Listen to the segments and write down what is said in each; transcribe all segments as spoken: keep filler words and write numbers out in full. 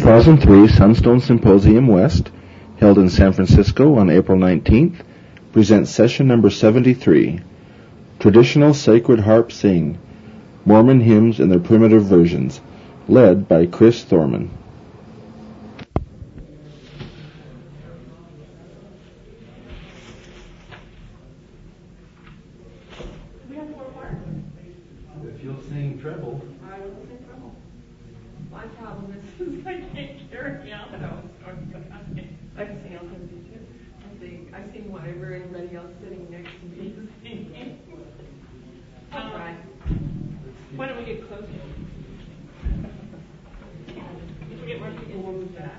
thousand three Sunstone Symposium West, held in San Francisco on April nineteenth, presents session number seventy-three, Traditional Sacred Harp Sing, Mormon Hymns in Their Primitive Versions, led by Chris Thorman. If you'll sing treble. I will sing treble. My problem is I can't carry out those. I can sing alto too. I sing, I sing whatever anybody else sitting next to me is singing. I'll try. Why don't we get closer? If we get more people, we'll move back.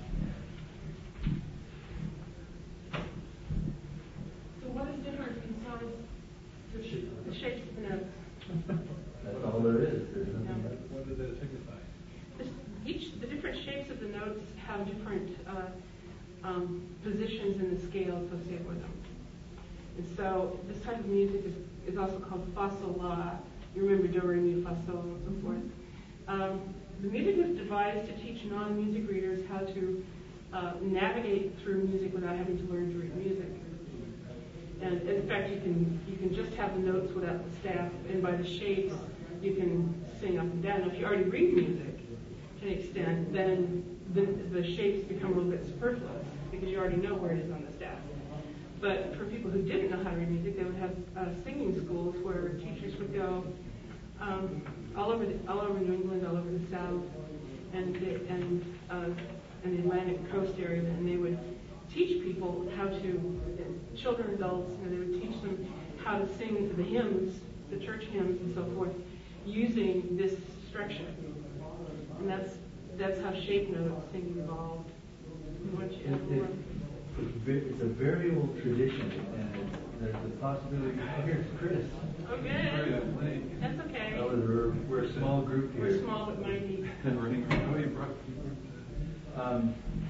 So what is different besides the, sh- the shapes of the notes? That's all there is. There's nothing Yeah. else. What does that signify? This, each, the different shapes of the notes have different uh, um, positions in the scale associated with them. And so this type of music is, is also called fa sol la. You remember do re mi fa sol and so forth. Um, the music was devised to teach non-music readers how to uh, navigate through music without having to learn to read music. And in fact, you can you can just have the notes without the staff, and by the shapes, you can sing up and down. Now, if you already read music to an extent, then the, the shapes become a little bit superfluous because you already know where it is on the staff. But for people who didn't know how to read music, they would have uh, singing schools where teachers would go um, all over the, all over New England, all over the South, and the, and uh, and the Atlantic coast area, and they would teach people how to, children, adults, you know, they would teach them how to sing the hymns, the church hymns and so forth, using this structure. And that's that's how shape note singing evolved. What you have more? It's a very old tradition, and it's, there's the possibility. Oh, here's Chris. Oh, good. That's okay. Oh, we're, we're a small group here. We're small but mighty. um,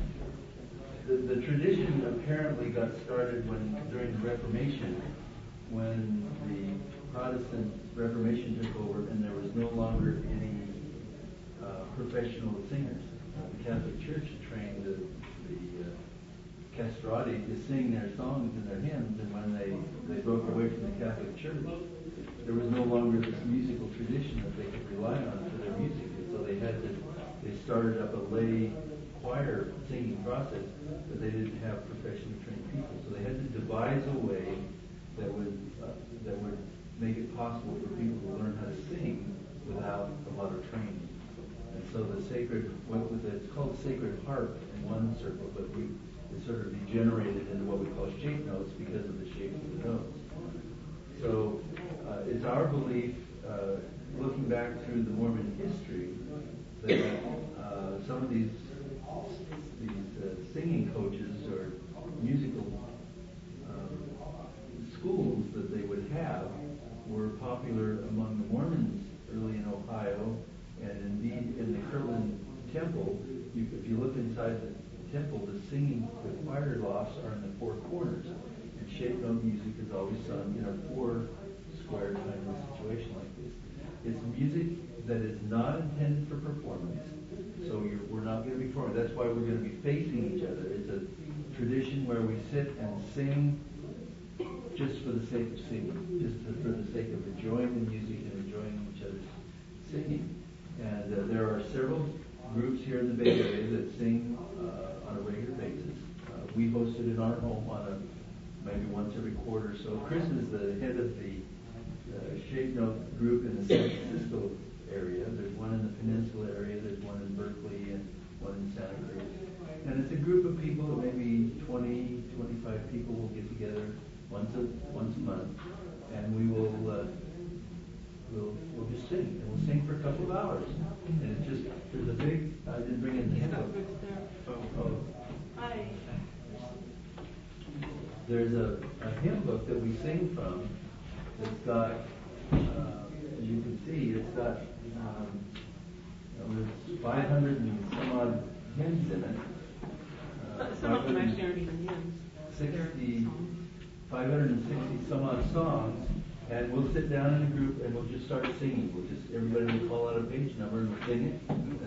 the, the tradition apparently got started when during the Reformation, when the Protestant Reformation took over, and there was no longer any uh, professional singers. Uh, the Catholic Church trained the, the uh, castrati to sing their songs and their hymns, and when they, they broke away from the Catholic Church, there was no longer this musical tradition that they could rely on for their music, and so they had to, they started up a lay choir singing process, but they didn't have professionally trained people, so they had to devise a way that would uh, that would make it possible for people to learn how to sing without a lot of training. And so the sacred, what was it? It's called sacred harp in one circle, but we it sort of degenerated into what we call shape notes because of the shape of the notes. So uh, it's our belief, uh, looking back through the Mormon history, that uh, some of these these uh, singing coaches or musical um, schools that they would have were popular among the Mormons early in Ohio, and indeed in the Kirtland Temple. You, if you look inside the temple, the singing, the choir lofts are in the four corners, and shape note music is always sung in a four square kind of situation like this. It's music that is not intended for performance, so you're, we're not going to be performing. That's why we're going to be facing each other. It's a tradition where we sit and sing just for the sake of singing, just to, for the sake of enjoying the music and enjoying each other's singing. And uh, there are several groups here in the Bay Area that sing uh, on a regular basis. Uh, we host it in our home on a maybe once every quarter or so. Chris is the head of the uh, shape note group in the San Francisco area. There's one in the Peninsula area, there's one in Berkeley, and one in Santa Cruz. And it's a group of people, maybe twenty, twenty-five people will get together once a once a month, and we will uh, we'll we'll just sing, and we'll sing for a couple of hours. And it's just there's a big. I didn't bring in the hymn book. Oh, oh. Hi. There's a, a hymn book that we sing from. It's got, uh, as you can see, it's got um, there's five hundred and some odd hymns in it. Uh, Some of them actually aren't even hymns. sixty, five hundred sixty some odd songs, and we'll sit down in a group and we'll just start singing. We'll just everybody will call out a page number and we'll sing it, and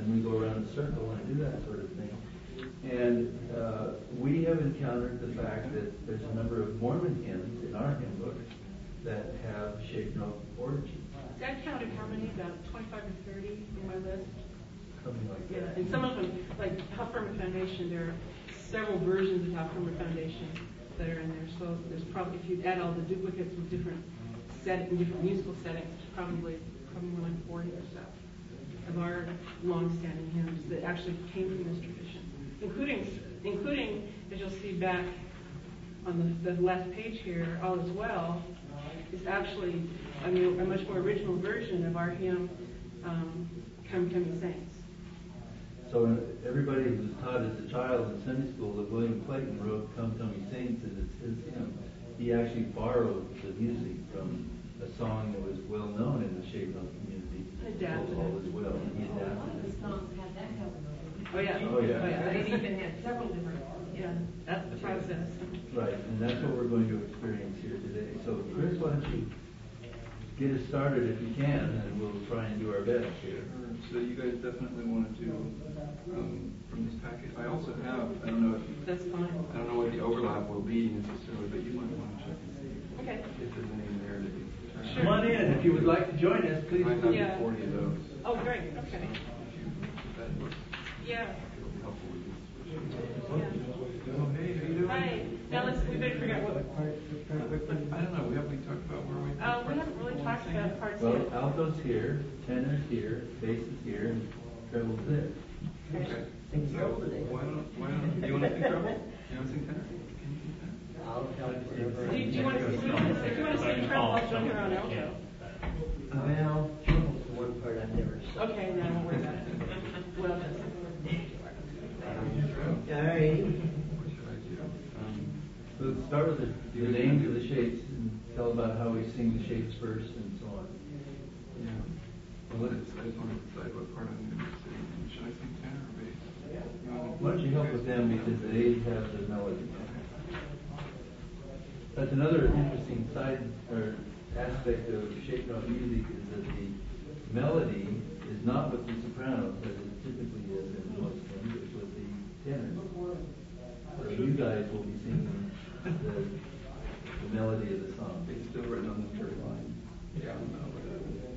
then we go around in a circle and do that sort of thing. And uh, we have encountered the fact that there's a number of Mormon hymns in our hymn book that have shape note origin. See, I counted how many, about twenty-five or thirty in my list. Something like Yeah, that. and some of them, like How Firm a Foundation, there are several versions of How Firm a Foundation that are in there. So there's probably, if you add all the duplicates with different set in different musical settings, it's probably probably more like forty or so of our long-standing hymns that actually came from this tradition, including including as you'll see back on the, the last page here, All Is Well is actually I mean, a much more original version of our hymn, um, Come, Come Ye Saints. So uh, everybody who was taught as a child in Sunday school that William Clayton wrote Come, Come Ye Saints as it's his hymn, he actually borrowed the music from a song that was well known in the shape note community. Adapted All Is Well. And he A lot adapted of the it. songs had that going on. Oh yeah. Oh, yeah. Oh yeah. They even had several different. Yeah, that's the process. Right, and that's what we're going to experience here today. So, Chris, why don't you get us started if you can, and we'll try and do our best here. So you guys definitely want to do um, from this packet. I also have, I don't know if you, That's fine. I don't know what the overlap will be necessarily, but you might want to check and see Okay. if there's any in there that you can Sure. Come on in. If you would like to join us, please. I have Yeah. forty of those. Oh, great. Okay. So if you, if that looks, Yeah. it'll be helpful with this. Yeah. Oh, hey, how you doing? Hi. Now let's, we better figure out what, I don't know, we haven't talked about where we... uh, we haven't really talked about parts Well, yet. alto's here, tenor's here, bass is here, and treble's there. Okay. Sing So treble today. why don't, why don't, do you want to sing treble? You want to sing tenor? Can you sing tenor? I'll tell you. Do you, do you want to, if you want to, if you want to sing treble, I'll join her on alto. Well, treble's the one part I've never sung. Okay, then I won't worry about it. Well done. All right. What should I do? Um, So let's start with the, the names of the shapes and tell about how we sing the shapes first and so on. Yeah. Well, let's, I just want to decide what part I'm going to sing. Should I sing tenor or bass? You wanna- Why don't you help with them because they have the melody. That's another interesting side or aspect of shape note music is that the melody is not with the sopranos as it typically is in most things, it's with the tenors. So you guys will be singing the, the melody of the song. It's still written on the third line. Yeah, I don't know. But,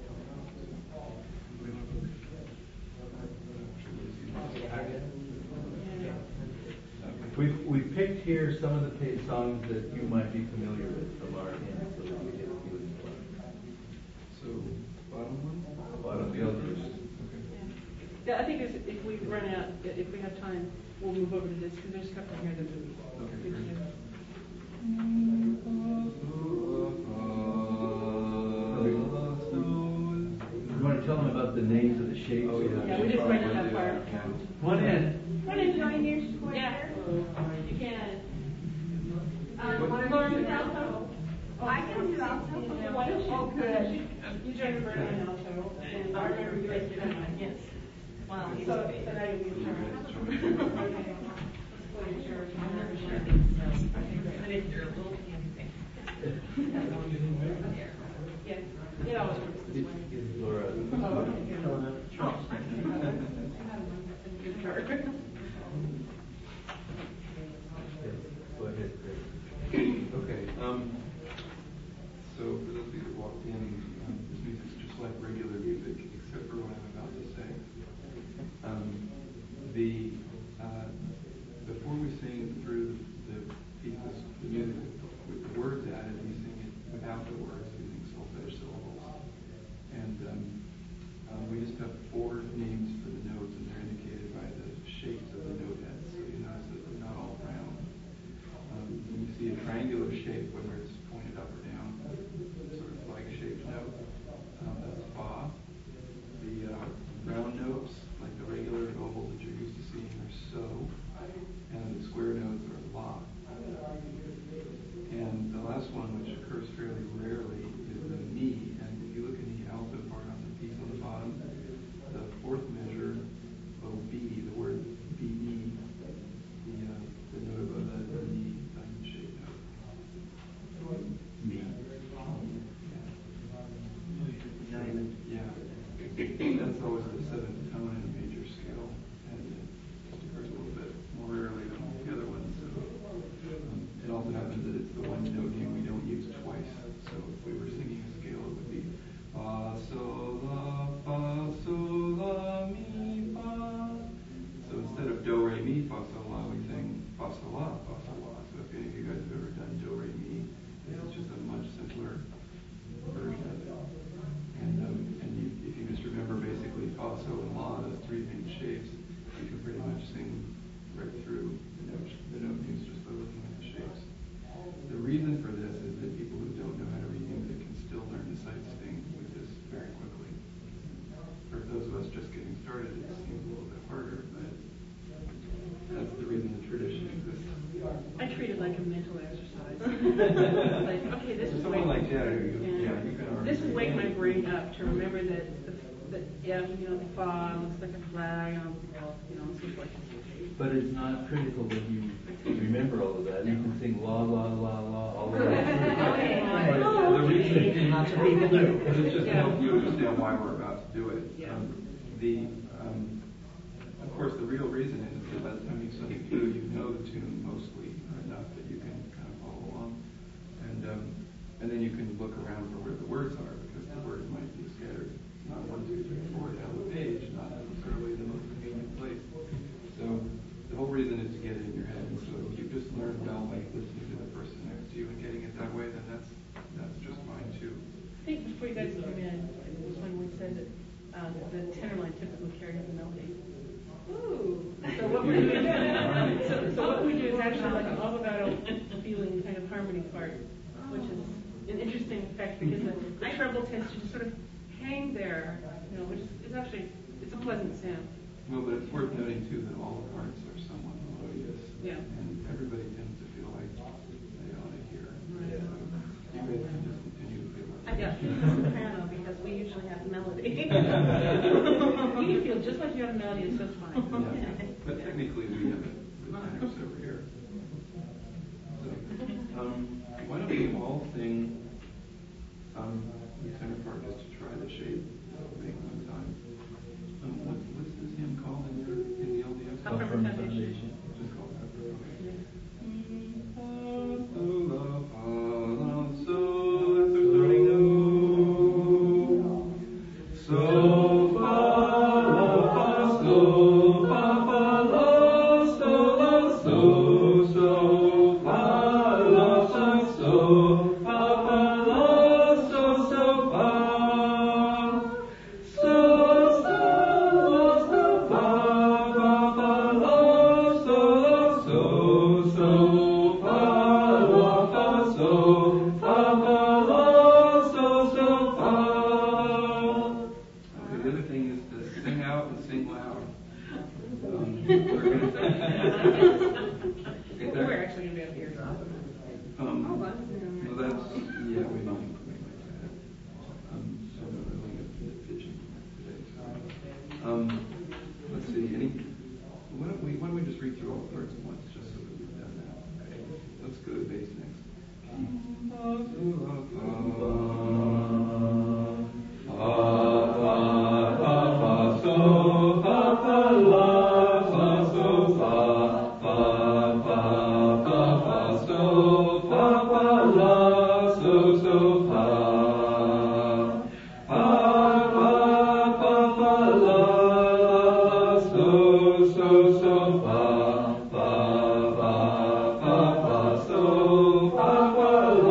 uh, We've, we've picked here some of the pa- songs that you might be familiar with from our hymn so that we get a feeling for it. So, bottom one? Bottom the others. Okay. Yeah, I think there's, if we run out, if we have time, we'll move over to this, because there's a couple here that would be Okay, good to great. do. You want to tell them about the names of the shapes? Oh, yeah. Yeah, we just went to that part. Come on in. Want to join your square? Yeah. You can. Um, Lauren, alto? I can do alto. Why don't you? Oh, good. You join the burden in alto, and I remember you guys did that. Yes. Wow. So, so now you'll be in charge. Okay. Let's play in charge. Okay, great. Yeah. It always works this way. It's Laura. Oh, okay, good. Good card. Go ahead, Chris. Okay. Um, so for those of you that walked in, um, this music's just like regular music, except for what I'm about to say. Um, the uh, before we sing through the, the pieces, the music with the words added, we sing it without the words, using solfege syllables. And um, um, we just have four names for the notes, and they're indicated by the shapes of the note heads. So you notice that they're not all round. Um, when you see a triangular shape, whether it's pointed up or down, sort of flag-shaped note, um, that's fa. The uh, round notes, like the regular and oval that you're used to seeing, are so. And the square notes are la. started, it seems a little bit harder, but that's the reason the tradition exists. I treat it like a mental exercise. Like, okay, this is Someone wake, like that, you, yeah, you can already. this is wake my brain up to remember that the, that yeah, you know, the fa looks like a flag, um, you know, and so forth. But it's not critical that you remember all of that. You can sing la la la la all the way through. Oh, The reason okay. Lots of people do. But it's just to Yeah. help you understand why we're about to do it. Yeah. Um, the, um, of course, the real reason is that by the time you sing it through, you know the tune mostly enough that you can kind of follow along, and um, and then you can look around for where the words are, because the words might be scattered not one, two, three, four down the page, not necessarily the most convenient place. So the whole reason is to get it in your head. And so if you just learn well by listening to the person next to you and getting it that way, then that's that's just fine too. I think before you guys came in, there was one where it said that um, the tenor line typically carried the melody. Ooh. So what we do, so, so what we do is actually like an legato feeling kind of harmony part, which is an interesting effect because the treble tends to just sort of hang there, you know, which is, is actually it's a pleasant sound. Well, but it's worth noting too that all the parts are somewhat melodious, Yeah. and everybody tends to feel like they ought to hear. Right. So you guys can just continue to feel I like got soprano because we usually have melody. You feel just like you have a melody, it's just fine. Yeah. But technically, we have it with tenors over here. So, um, why don't we all sing um, the tenor part just to try the shape, make one time. Um, what's, what's this hymn called in, your, in the L D S? Up from Foundation. Just called that. Okay. Yeah. Fa, la, fa, la, so. That's our starting note. So, fa, la, fa, so, fa, fa, la, so, la, so, so, fa, la, fa, so, fa, fa, la, so, so, fa. So, so, la, so, fa, fa, fa, la, so, la, so, so, fa, la, fa, so, fa, fa, la, so, so, fa. Okay, the other thing is to sing out and sing loud. Um, we're gonna- Okay, We're there- actually going to be up here. um, Oh, well, yeah. well, that's, yeah, we might, we might do that. Um, so I'm not really good at pitching today. So. Um, let's see, any, why don't we, why don't we just read through all the parts at once, just so that we've done that. Okay, let's go to bass next. So,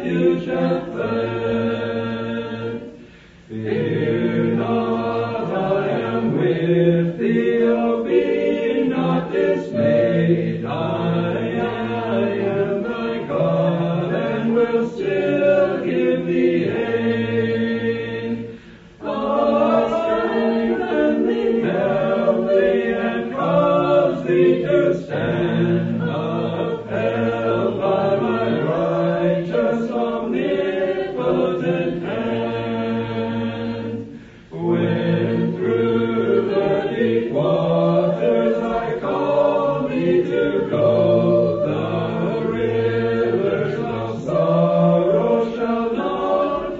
refuge hath fled. Fear not, I am with thee, O be not dismayed. I am thy God, and will still give thee aid. I'll strengthen thee, help thee, and cause thee to stand, upheld by my righteous, omnipotent hand. When through the deep waters I call thee to go, the rivers of sorrow shall not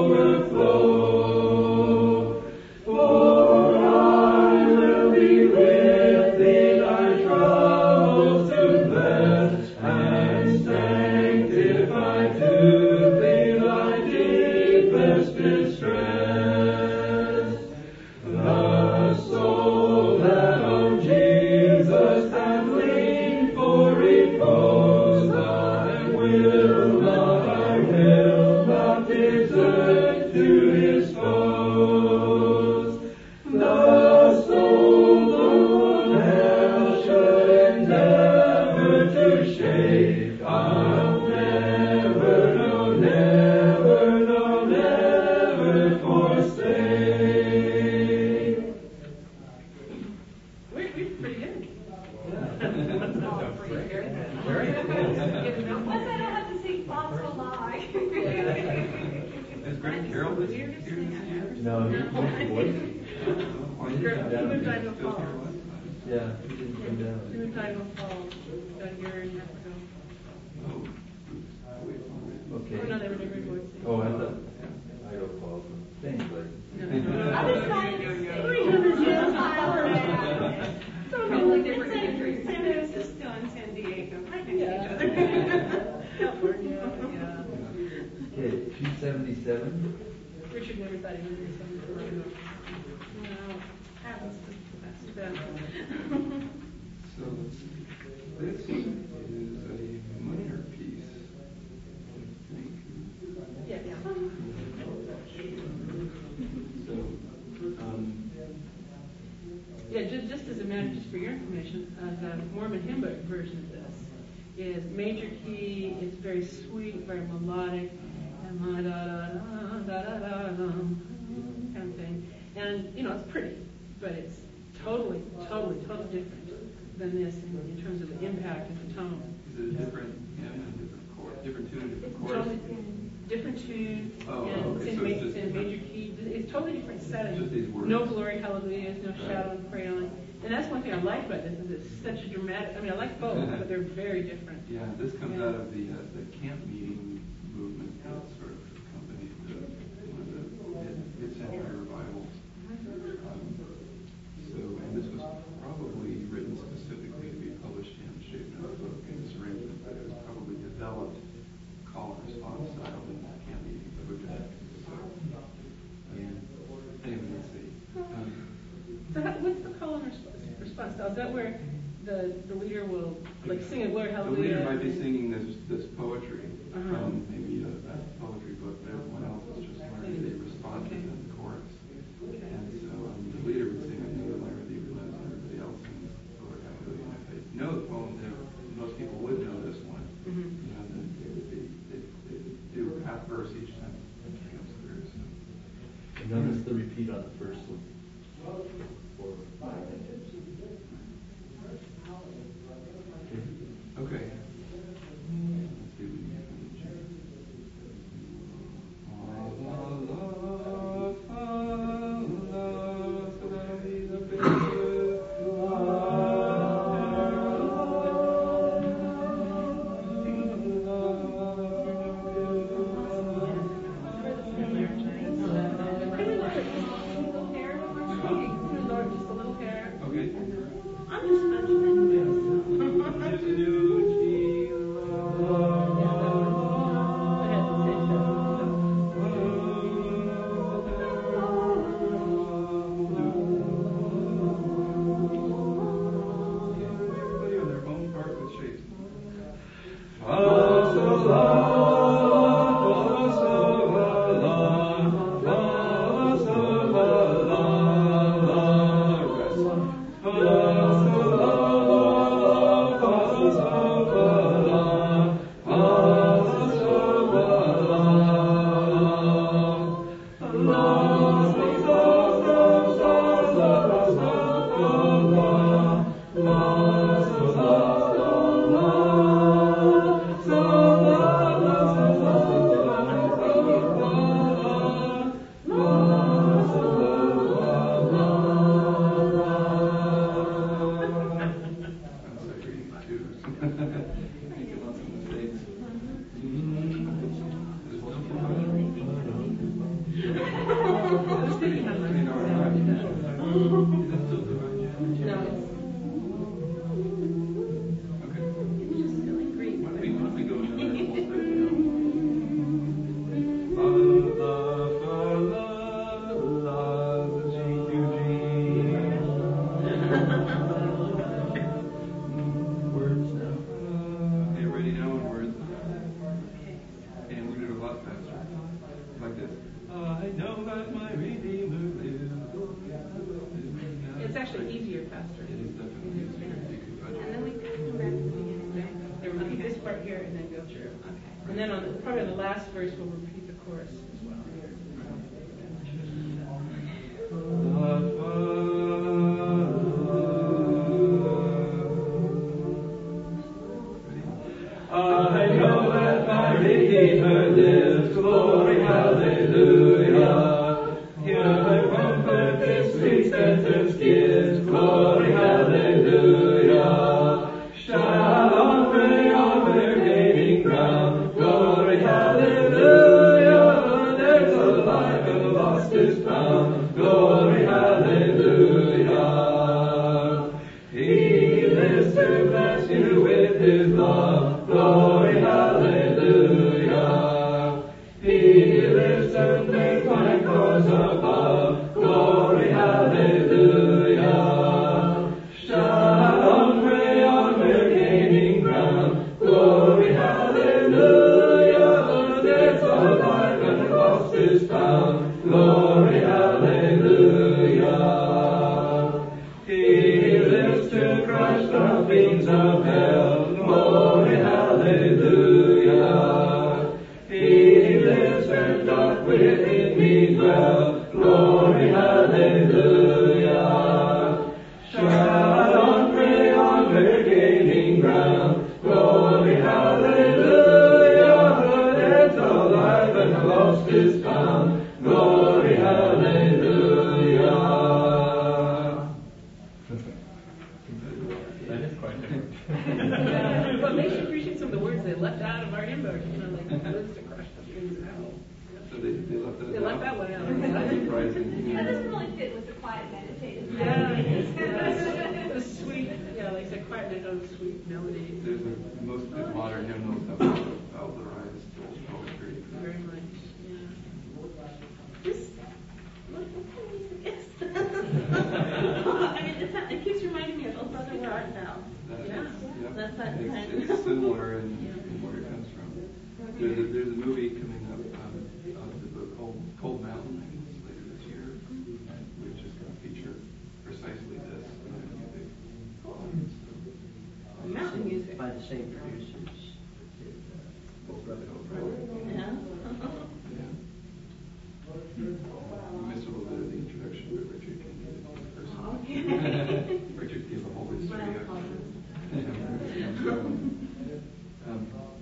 overflow. For I will be with thee, thy troubles to bless, and sanctify to thee thy deepest distress. The soul that on Jesus hath leaned for repose, I will not, I will not desert to his foes. The souls on hell should endeavor to shake, I'll never, no, never, no, never forsake. We're, we're pretty good. What's that I have to sing Fossil Lie? Is Greg Carroll this We're here just this singing. year? No, he moved the voice. Why He did moved he come down. He moved down to Still Falls. here last time. Yeah, he didn't come He down. was Idaho Falls about a year and a half ago. Oh, oops. Wait, wait. Okay. Oh, no, they were never voicing. Oh, I thought Idaho Falls. Thanks, Blake. No, I was trying to sing Totally different San countries. Francisco and San Diego, right next to each Yeah. other. California, yeah. Okay, two seventy-seven. Richard never thought he would do something for him. No, happens to that's too bad. So let's see. This is a minor piece, I think. Yeah, yeah. So, um, Yeah, just, just as a matter, just for your information, uh, the Mormon hymn book version of this is major key, it's very sweet, very melodic, and la da da da da da da kind of thing. And, you know, it's pretty, but it's totally, totally, totally different than this in, in terms of the impact and the tone. is it a different hymn and different chord, different tune, and different It's chorus? totally different tune, Oh, and okay, it's in, so ma- it's it's just in major key. It's totally different setting. Just these words. No glory, hallelujahs, no Right. shadow and crayon. And that's one thing I like about this is it's such a dramatic. I mean, I like both, but they're very different. Yeah, this comes Yeah. out of the uh, the camp meeting movement that sort of accompanied the one of the mid- mid-century revivals. Um, so, and this was probably written specifically to be published in Shape Notes book in this arrangement, but it was probably developed call and response style in the camp meeting movement. So, um, anyway, let's see. Um, So how, what's the call and response, response style? Is that where the, the leader will like sing a glory, The hallelujah? leader might be singing this this poetry Uh-huh. from maybe a, a poetry book, but everyone else is just learning the responses Okay. in the chorus. Okay. And so um, the leader would sing, I know the Lamb of thee relents, and everybody else sings Glory, Hallelujah. And if they know the poem, then most people would know this one. Mhm. You know, then they would be, they, they would do half verse each time it comes through. So. And notice the repeat on the first one. Four, five, and six. Okay. Let's see if we can change. Just a little hair. like this. I know that my Redeemer lives. It's actually easier, faster. It is definitely easier. You can put And then we come back to the beginning. There, we'll keep this part here and then go through. Okay. And then on the, probably on the last verse, we'll repeat the chorus as well. I know that my Redeemer lives, glory, hallelujah. Hear the comfort this sweet sentence gives, glory, hallelujah. Shalom, pray on, we're gaining ground, glory, hallelujah. There's a life and the lost is found, glory, hallelujah. He lives to bless you with his love, glory, hallelujah. He lives to make my cause above, glory, hallelujah. Shalom, pray on, we're gaining ground, glory, hallelujah. There's a life and the lost is found, glory, hallelujah. He lives to crush the fiends of hell, glory, hallelujah. He lives and doth within me dwell, glory, hallelujah. Shalom, pray on, we're gaining ground, glory, hallelujah. There's a life and the lost is found, glory, hallelujah. That is quite different. Yeah. What makes you appreciate some of the words they left out of our hymn book? You know, like lives to crush the things out. So they, they left that They left that one out. That's surprising. That doesn't really fit with the quiet meditative. Yeah, it's the sweet, yeah, like I said, quiet and those sweet melodies. There's a, most of the modern hymnals have vowelized poetry. Very much, yeah. This, what, what kind of music is this? I mean, it's not, it keeps reminding me of Oh Brother, Where Art Thou? That Yeah, is- yep. that's that It's, kind. it's similar in, in where it comes from. There's a, there's a movie coming up um, of the book Cold, Cold Mountain later this year, which is going to feature precisely this kind of music. Um, so, Mountain music. By the same producers. Oh Brother, Oh Brother. Yeah. Yeah. You missed a little bit of the introduction, but Richard can give it to the person. Okay. Richard gave a whole history Well, of um, um,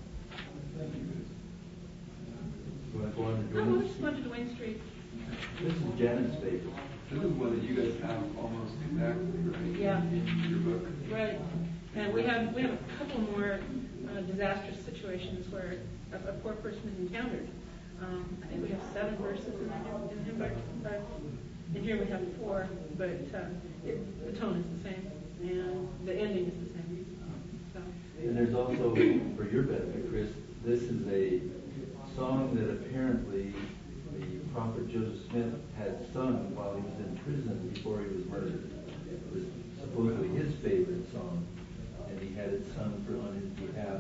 You want to go on to Oh, we'll Dwayne? just go to Dwayne Street. This is Janet's favorite. This is one that you guys have almost exactly, right? Yeah. In your book. Right. And we have we have a couple more uh, disastrous situations where a, a poor person is encountered. Um, I think we have seven verses in the hymn, in the hymn book. Uh, and here we have four, but uh, it, the tone is the same, and the ending is the same. So, And there's also, for your benefit, Chris, this is a song that apparently the prophet Joseph Smith had sung while he was in prison before he was murdered. It was supposedly his favorite song, and he had it sung for on his behalf.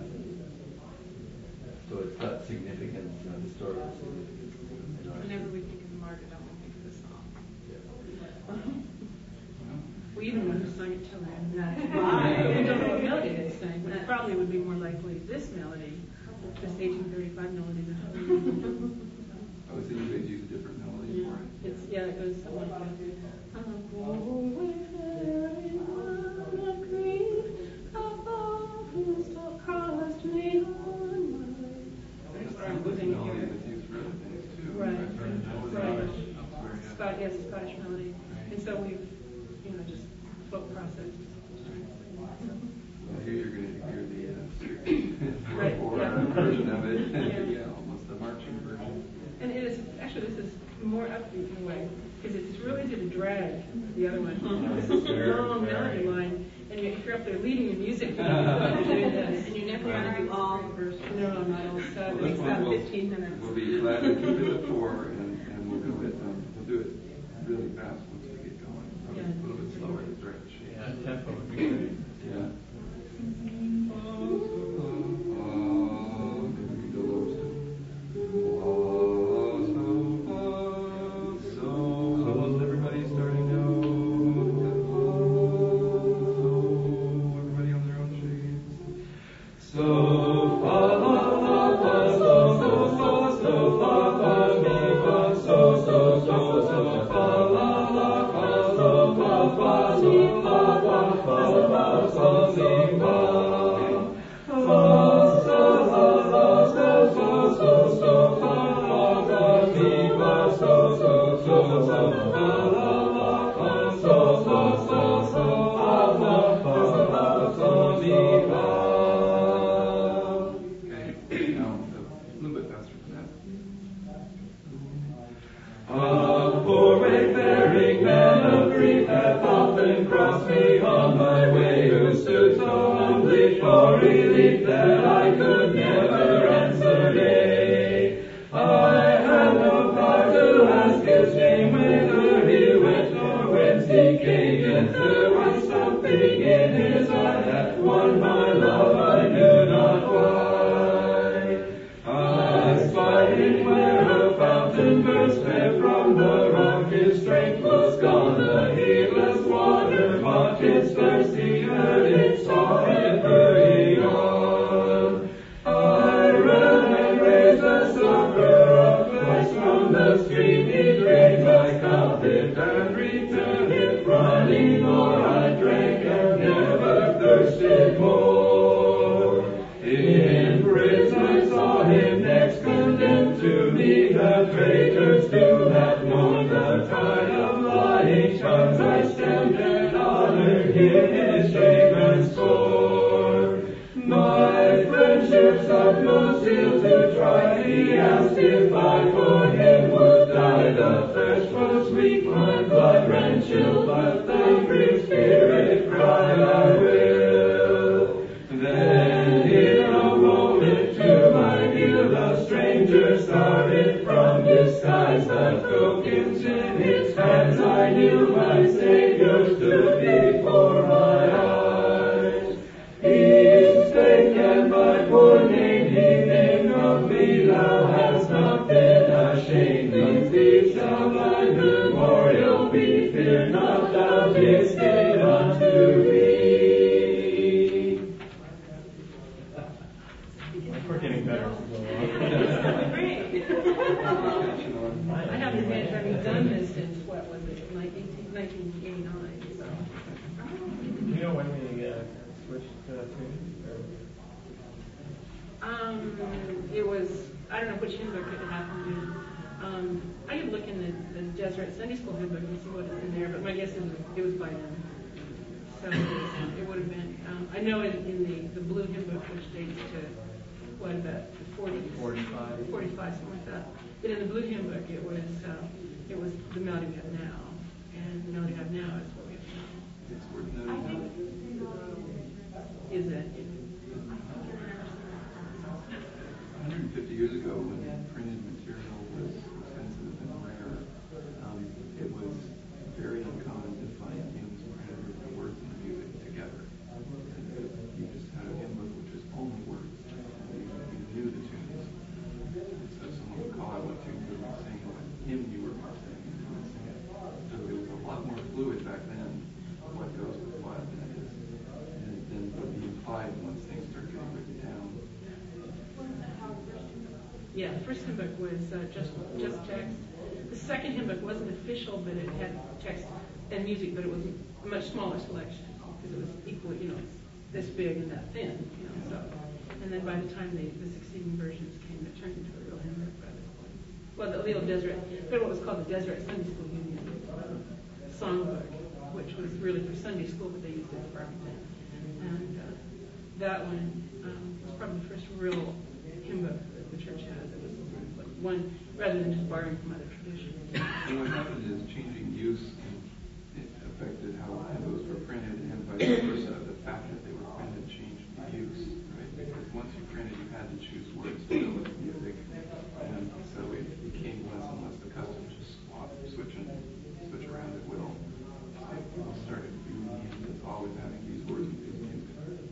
So it's got significance, you know, historical significance. in our- whenever we think of martyrdom, we think of this song. Yeah. We even know who sung it till then. That's why. We don't know what melody they sang, but it probably would be more likely this melody, this eighteen thirty-five melody. Than Oh, so you guys use a different melody yeah, for it? it's yeah, it goes something like that. I'm going wayfaring, one of grief, above whose dark caused me on my way. That's That's where I'm the losing it melody here. that's used for other things too. Right, I've heard the melody. right. It's very, uh, Scott, yes, Scottish melody, and so we've, you know, just folk processed. Well, here you're going to hear the uh, Right, four yeah. version of it. Yeah. Yeah, almost the marching version. And it is, actually, this is more upbeat in a way, because it's real easy to drag the other one. This is a long melody line, and you- if you're up there leading the music, you know, you're doing this. And you never want to do all the verses. No, not all seven, Well, it's this one about we'll- fifteen minutes. We'll be glad to keep it at four, and, and we'll do it. Um, we'll do it really fast once we get going. Probably Yeah. a little bit slower to stretch. Yeah, tempo would be great. Yeah. Oh, maybe we go low still. Oh, so Yeah, the first hymn book was uh, just just text. The second hymn book wasn't official, but it had text and music, but it was a much smaller selection because it was equal, you know, this big and that thin, you know. So, and then by the time the, the succeeding versions came, it turned into a real hymn book. Rather. Well, the little Deseret, but what was called the Deseret Sunday School Union uh, songbook, which was really for Sunday school, but they used it for everything. And uh, that one um, was probably the first real hymn book that the church has. It was like one, rather than just borrowing from other traditions. And what happened is changing use it affected how hymns were printed, and vice versa. The fact that they were printed changed the use, right? Because once you printed, you had to choose words to go with music, and so it became less and less the custom to swap, switch and switch around at will. So people started doing hymns as always having these words and these music.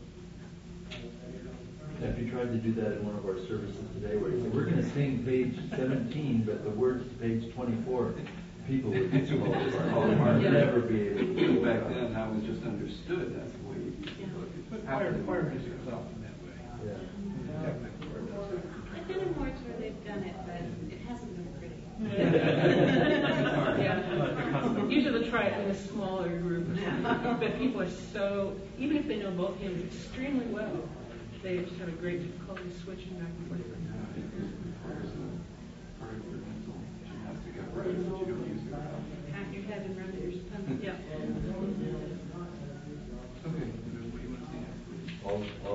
If you tried to do that in one of our services today, where you say, we're going to sing page seventeen, but the words to page twenty-four, people would be so hard to never be able to do it. Back then, that was just understood. That's the way you used to look. But choir, choir music is often that way. Yeah. I've been in boards where they've done it, but it hasn't been pretty. Yeah. Usually they'll try it in a smaller group, but people are so, even if they know both hymns extremely well, they just have a great difficulty switching back and forth. It requires a part of your mental gymnastic apparatus that you don't use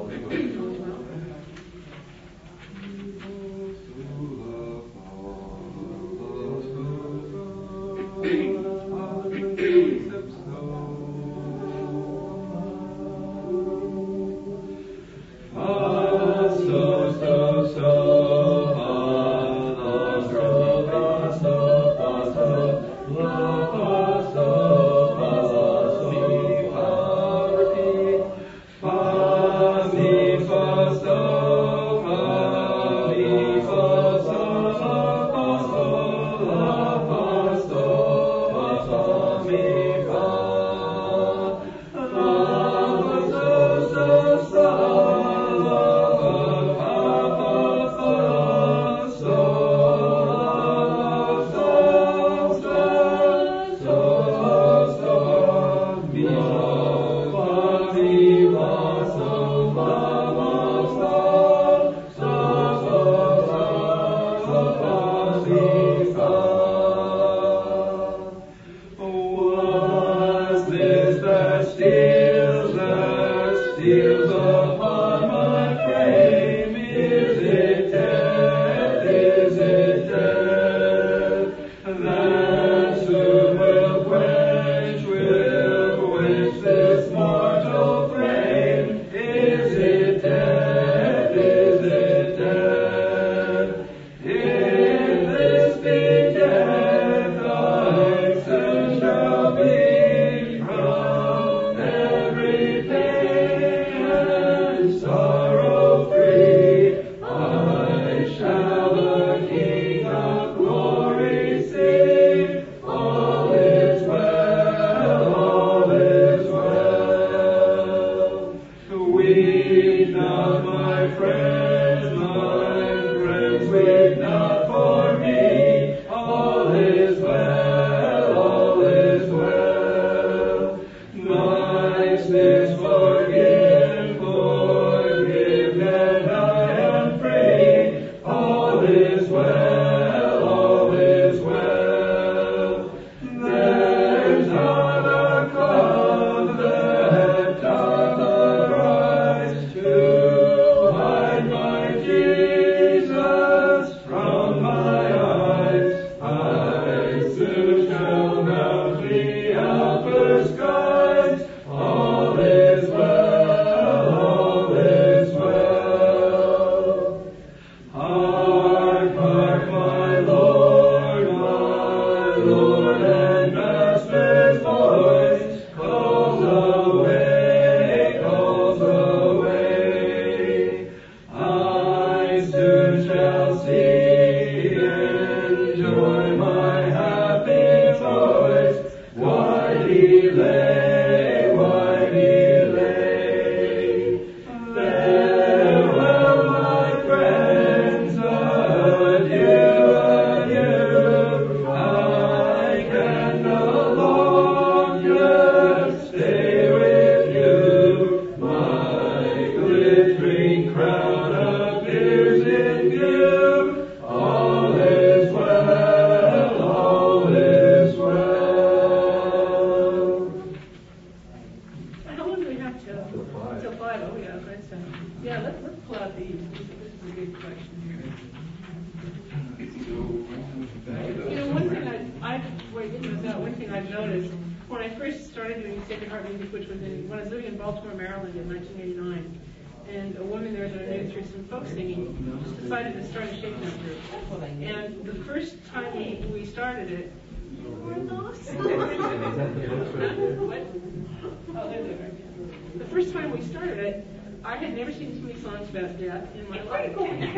The first time we started it, I had never seen so many songs about death in my life.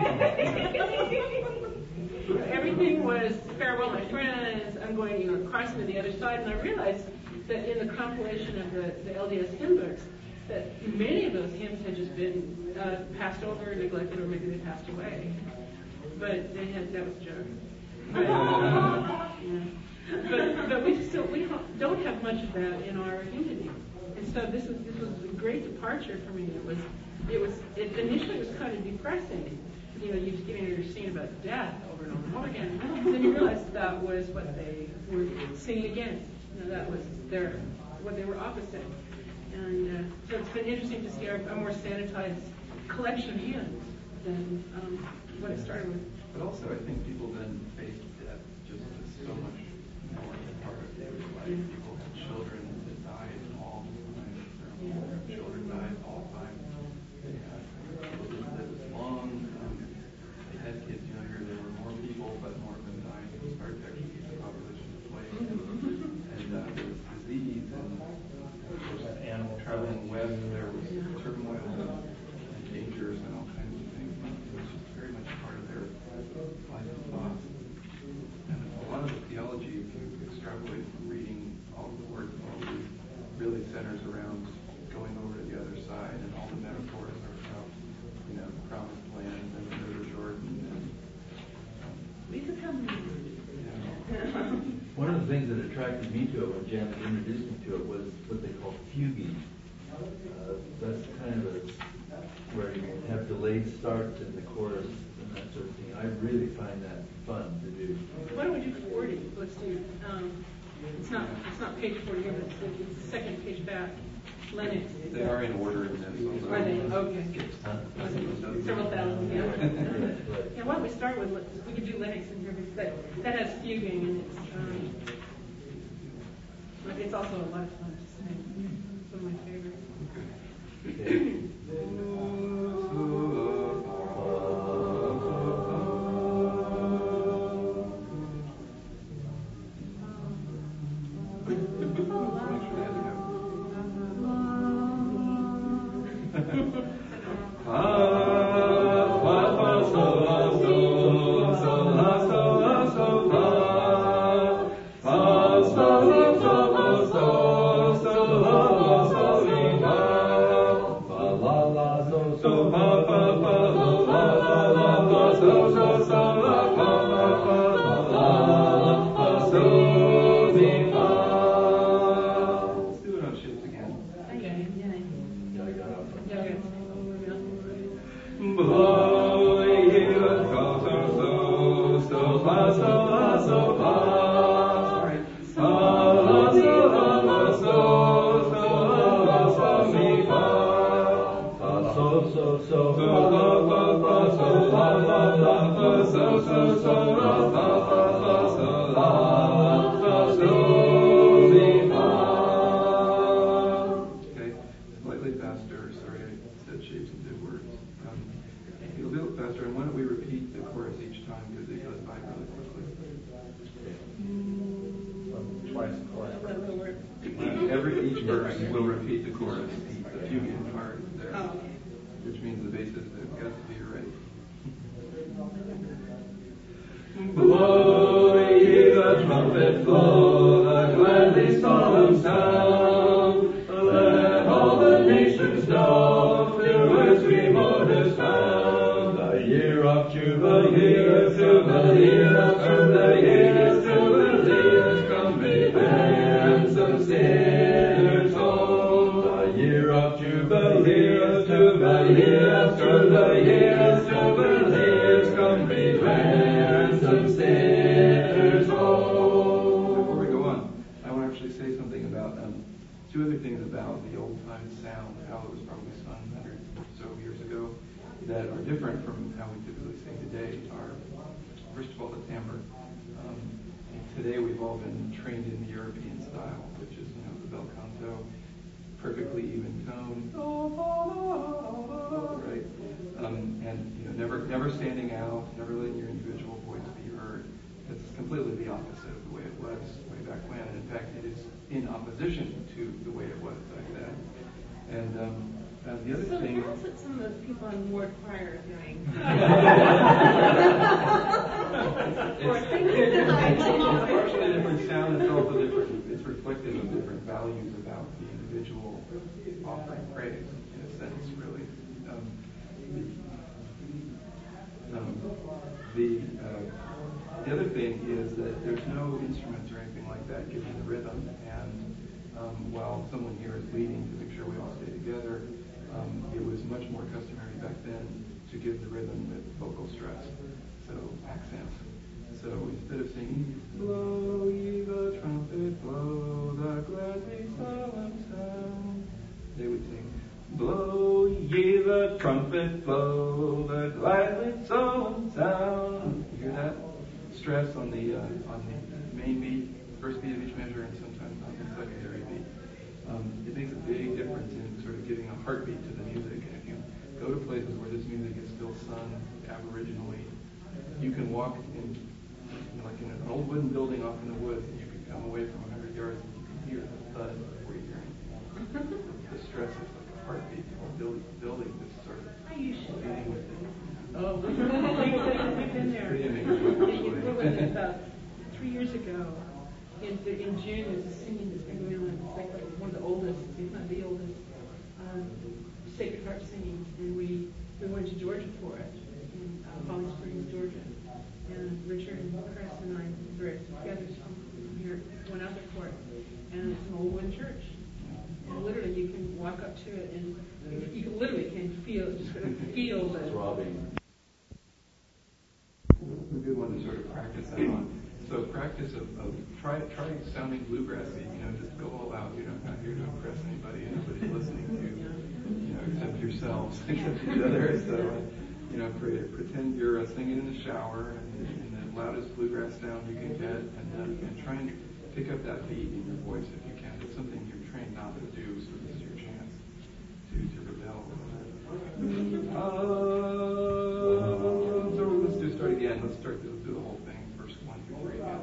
Everything was farewell, my friends. I'm going, you know, crossing to the other side, and I realized that in the compilation of the, the L D S hymn books, that many of those hymns had just been uh, passed over, neglected, or maybe they passed away. But they had that was a joke. But, uh, yeah. but, but we still we don't have much of that in our hymnody. And so this was this was a great departure for me. It was it was it initially was kind of depressing. You know, you're just getting your scene about death over and over and over again. And then you realize that was what they were singing against. You know, that was their what they were opposite. And uh, so it's been interesting to see our, a more sanitized collection of hymns than um, what it started with. But also, I think people then face death just as so much more part of their life. People have children that died all the time. Their children died all the time. They had children that was long. Um, they had kids younger. There were more people, but more of them died. It was hard to actually keep the population in place. And uh, there was disease and animal traveling west. There was turmoil and dangers and all kinds of things. It was just very much part of their life and thoughts. And a lot of the theology, if you extrapolate from reading all the words of Moses, really centers around going over to the other side, and all the metaphors are about, you know, the promised land and the river Jordan. And, um, We could come. yeah. One of the things that attracted me to it when Janet introduced me to it was what they call fuguing. Uh, that's kind of a, where you have delayed starts in the chorus and that sort of thing. I really find that fun to do. Why don't we do forty? Let's do. Um, it's not. It's not page forty here, but it's the, it's the second page back. Lennox. They are in order in this. Are they? Okay. Huh? Several thousand. Yeah. Right. Yeah. Why don't we start with? We could do Lennox in here because that that has fuguing and it's. Um, it's also a lot of fun to sing. It's one of my favorites. Okay. Blow ye the trumpet. trumpet blow, the gladly solemn sound. You hear that? Stress on the uh, on the main beat, first beat of each measure, and sometimes on the secondary beat. Um, it makes a big difference in sort of giving a heartbeat to the music. And if you go to places where this music is still sung aboriginally, you can walk in, you know, like in an old wooden building off in the woods, and you can come away from a hundred yards and you can hear the thud before you hear anything. The stress is like a heartbeat of building, building this sort of feeling with it. Oh, we've we've been there. Pretty amazing, actually. What was it, about three years ago? In, in June, there's a singing that's been going on. It's like one of the oldest, if not the oldest, um, Sacred Heart singing. And we, we went to Georgia for it, in uh, Holly Springs, Georgia. And Richard and Chris and I were together from here, went out there for it. And it's an old wooden church. And literally, you can walk up to it, and you can literally can feel, just sort of feel the throbbing. A good one to sort of practice that on. So practice of, of try try sounding bluegrassy. You know, just go all out. You're not not here to impress anybody, and nobody's listening to, you know, except yourselves, except each other. So, you know, pre- pretend you're uh, singing in the shower and, and the loudest bluegrass sound you can get, and uh, and try and pick up that beat in your voice if you can. It's something you're trained not to do, so this is your chance to to rebel. Uh, so let's do start again. Let's start. Let's do the whole thing. First one, two, three again.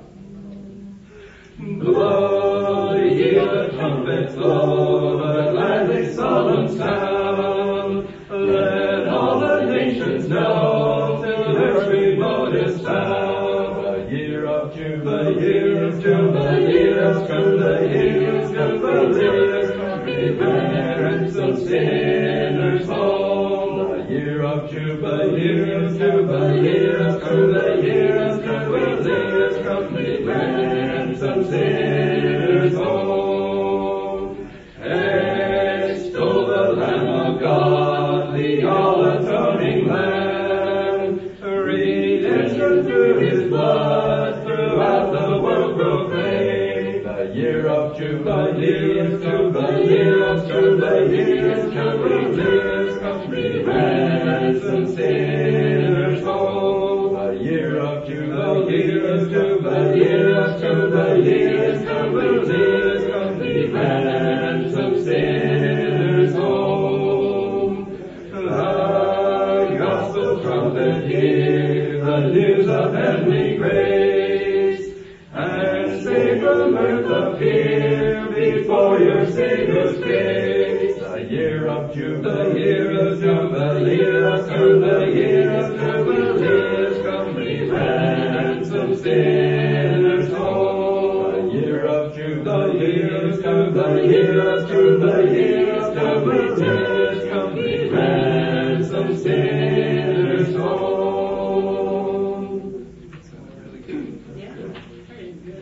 Blow ye the trumpets, blow the gladly solemn sound. Let all the nations know till every remotest sound. The year of Jubilee, year of Jubilee, has come the year of Jubilee, has come the ransom sinners home. The year of Jubilee, year of Jubilee, has come the year of Jubilee, has come the ransom sinners home. Extol the Lamb of God, the all-atoning Lamb, redemption through His blood, throughout the world proclaim. The year of Jubilee is Jubilee, is Jubilee, is Jubilee, is come the ransom sinners home. The year of Jubilee is Jubilee, is Jubilee, is Jubilee, is come the ransom sinners home. The gospel trumpet hear, the news of heavenly grace, and sacred mirth appear before your Savior's face. The year of Jubilee, year of Jubilee, has come the year of Jubilee, has come the ransom sinners home. The year of Jubilee, has come the year of Jubilee, has come the come the ransom sinners home. That sounded really good. Yeah, very good.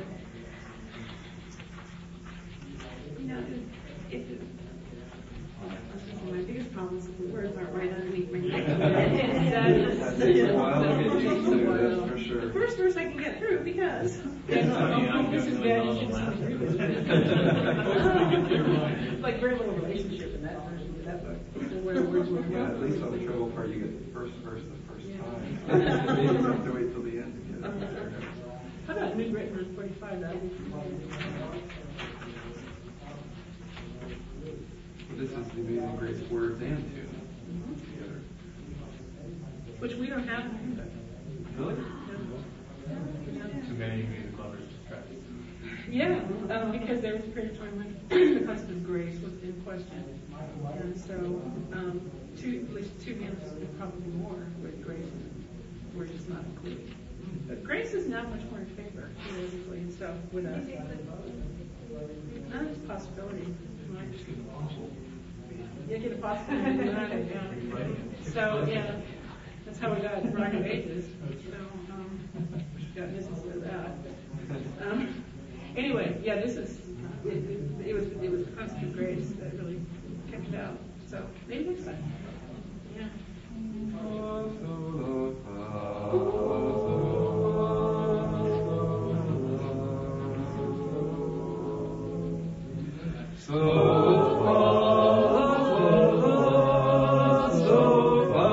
You know, if it, my biggest problem is if the words aren't right underneath my neck. That takes a while to get used to, that's for sure. The first verse I can get through because this is bad. You shouldn't agree with me. It's like very little relationship in that version. That book. Where the words were Yeah, at least on the trouble part, you get the first verse the first time. You don't have to wait till the end to get it there. How about New Britain verse forty-five? That would be This is the Amazing Grace words and tune together. which we don't have in the Really? Too many music lovers distracted. Yeah, um, because there was a period of time when the concept of grace was in question. And so, um, two, at least two hymns, and probably more, with grace were just not included. But grace is now much more in favor, basically, and so with us. Not as a possibility. You get a possibility. Yeah. So, yeah, that's how we got Rock of Ages. So, um, got business with that. Um, anyway, yeah, this is, it, it, it was it was the concept of grace that really kept it out. So, maybe next time. Yeah. So far, so far,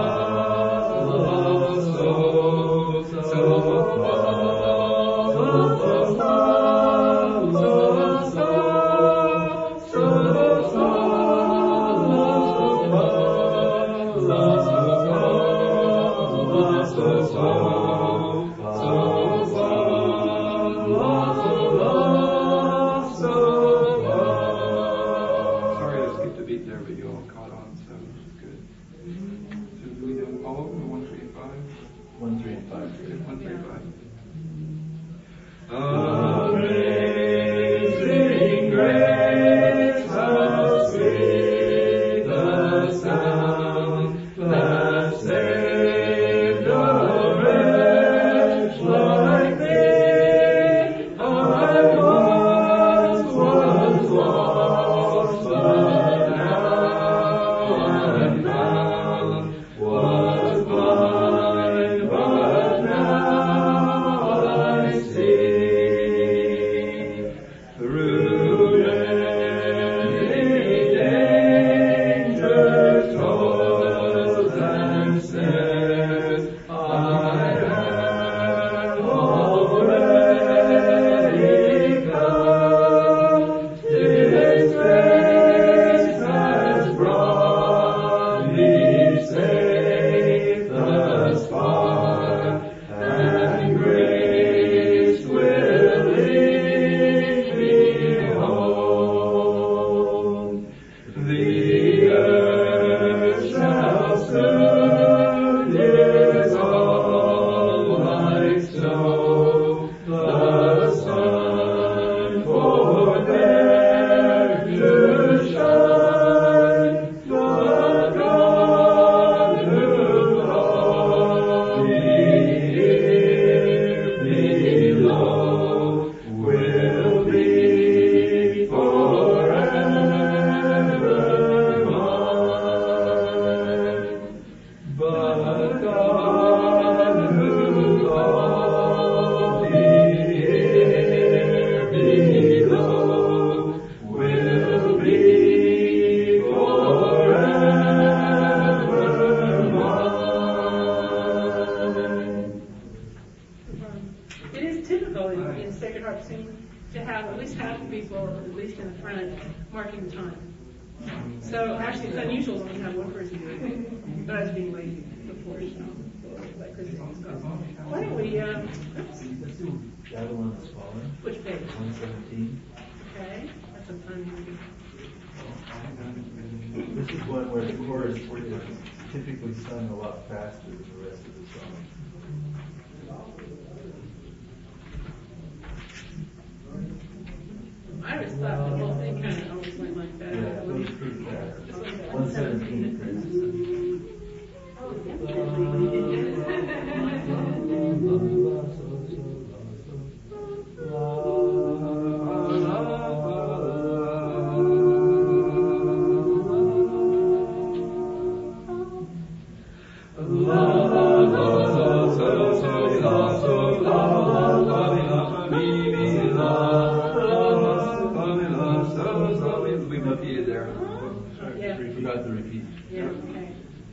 it's typical in, in Sacred Harp singing to have at least half the people, at least in the front, marking the time. So actually, it's unusual when we have one person doing it. But I was being lazy before, so like Christine was gone. Why don't we? Um, oops. Let's do Babylon is Fallen. Which page? one seventeen. Okay, that's a fun one. This is one where the chorus is typically sung a lot faster than the rest of the song. I always thought the whole thing kind of always went like that. Yeah, it goes pretty fast. one seventeen, for instance. We repeated there. Yeah. We forgot to repeat. Yeah, okay.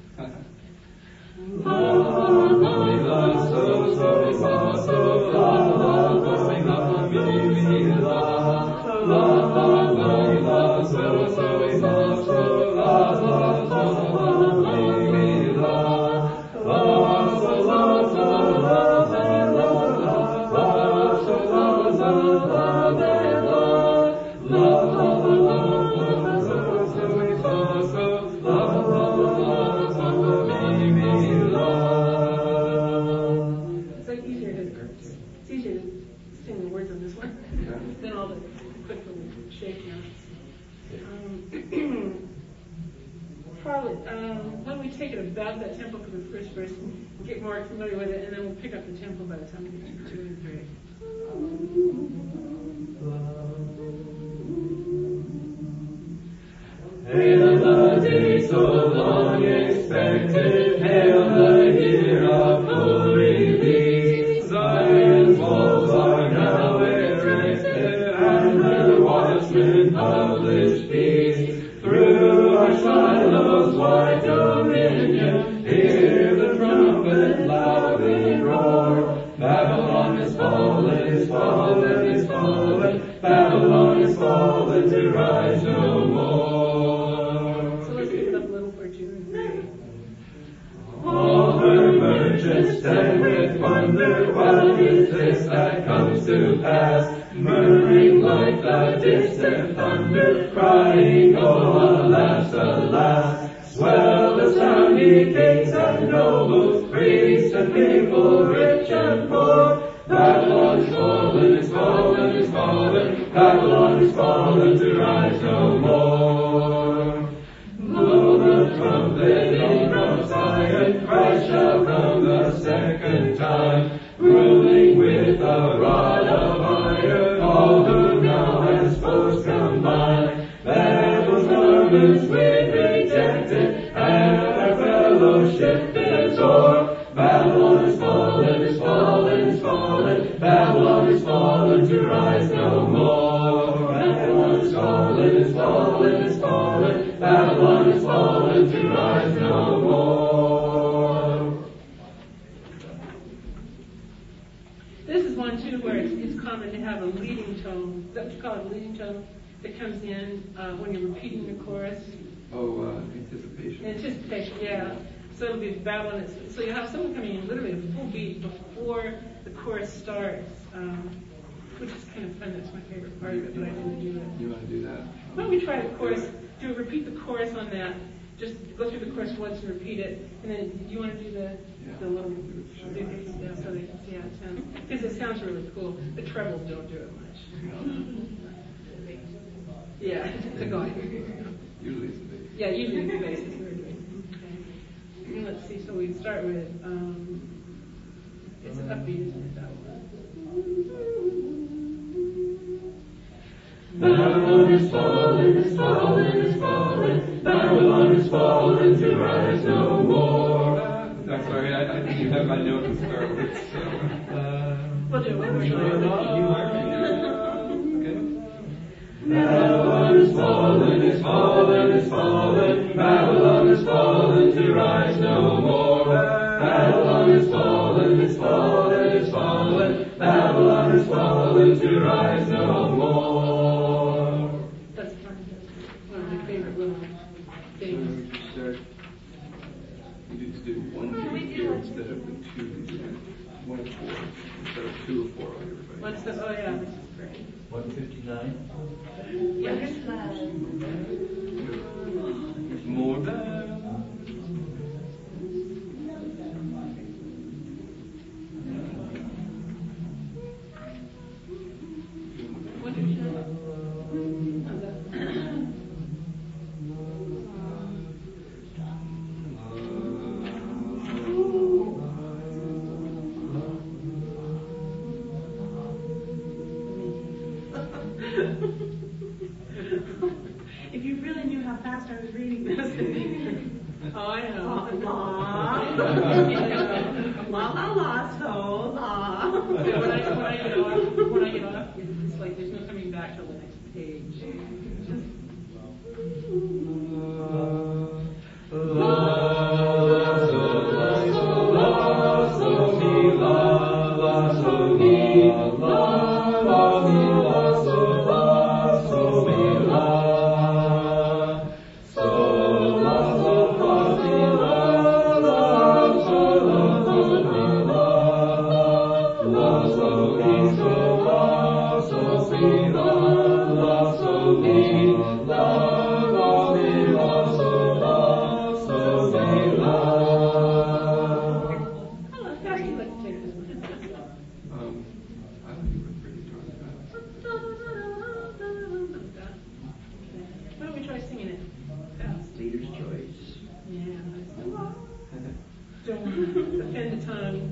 It's like easier to, it's easier to sing the words on this one than all the quick little shake notes. Um, probably, um, why don't we take it about that tempo for the first verse, get more familiar with it, and then we'll pick up the tempo by the time we get to two and three. Hail the day so long expected, hail the year of full release. Zion's walls are now erected, and her watchmen publish peace. Through our Shiloh's wide dominion, hear the trumpet loudly roar. Babylon is fallen, is fallen, is fallen. Babylon is fallen to rise no more. So let's pick it up a little for two and three. All her merchants stand with wonder. What is this that comes to pass? Murmuring like the distant thunder, crying, oh, alas, alas. Swell the sound, ye kings and nobles, priests and people, rich and poor. Babylon is fallen, is fallen, is fallen. Babylon is fallen to rise no more. Blow the trumpet in from Zion, Christ shall come the second time, ruling with a rod of iron, all who now as foes combine. Babylon's garments we've rejected, and our fellowship is o'er. Babylon is fallen, is fallen, is fallen. Babylon is fallen to rise no more. Babylon is fallen, is fallen, is fallen. Babylon is fallen to rise no more. This is one too where it's, it's common to have a leading tone. Is that what you call it, a leading tone? That comes in uh, when you're repeating the chorus. Oh, uh, anticipation. Anticipation, yeah. So it'll be Babylon. So you have someone coming in literally a full beat before the chorus starts, um, which is kind of fun. That's my favorite part of it, but I didn't do it. You want to do that? Why don't we try the chorus? Do repeat the chorus on that. Just go through the chorus once and repeat it, and then do you want to do the Yeah. the little digits down so they can see how it sounds? Because it sounds really cool. The trebles don't do it much. Yeah, the going. Usually it's a big. Yeah, usually the bass is we're doing. Okay. And let's see. So we start with um, it's an upbeat, isn't it? That one. Babylon is fallen, is fallen, is fallen. Babylon is fallen to rise no more. I'm sorry, I, I think you have my note to start with. So, uh, We'll do it one more sure time. you are. Okay. Babylon is fallen, is fallen, is fallen. Babylon is fallen to rise no more. Babylon is fallen, is fallen, is fallen. Babylon has fallen to rise no more. That's one of my favorite little things. We need to do one Oh, we thing do here like instead of the two, one of four, instead of two of four on everybody. What's the, oh yeah, this is great. one fifty-nine? Yes. There's more bells. What did you How's that? If you really knew how fast I was reading this. Oh, I know. La, la, la, la, so, la. Yeah, when I, when I get off, when I get off, it's like there's no coming back till the next page. Um, I don't think we're pretty talking about. Why don't we try singing it? Leader's choice. Yeah. Don't offend the tongue.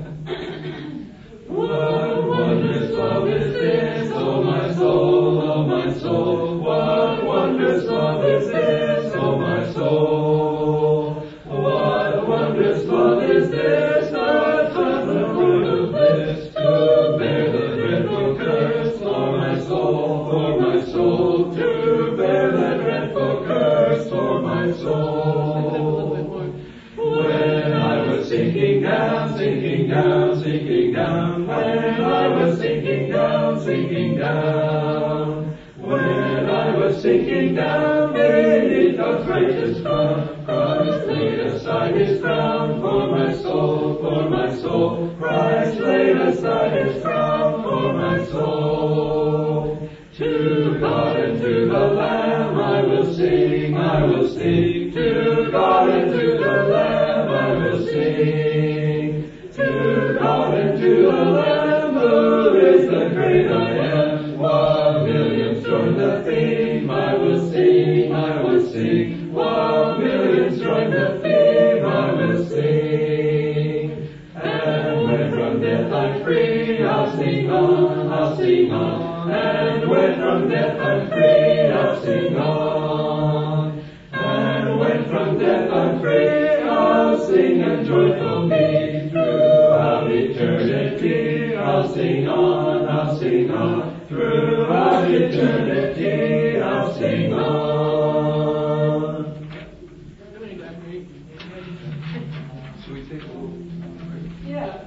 What wondrous love is this, oh my soul, oh my soul. What wondrous love is this, oh my soul. What wondrous love is this that has the fruit of bliss to bear the dreadful curse for my soul, for my soul, to bear the dreadful curse for my soul. When I was sinking down, sinking down, sinking down, when I was sinking down, sinking down, when I was sinking down beneath God's righteous crown, Christ laid aside his crown for my soul, for my soul, Christ laid aside his crown for my soul. To God and to the Lamb I will sing, I will sing, to God and to the Lamb I will sing, to God and to the Lamb who is the great I am. While millions join the theme, I will sing, I will sing, while millions join the theme, I will sing. And when from death I'm free, I'll sing on, I'll sing on, and when from death I'm free, I'll sing on. And when from death I'm free, I'll sing a joyful me throughout eternity. I'll sing on, I'll sing on, throughout eternity. I'll sing on. I'm gonna grab a drink. Should we take a little break? Yeah.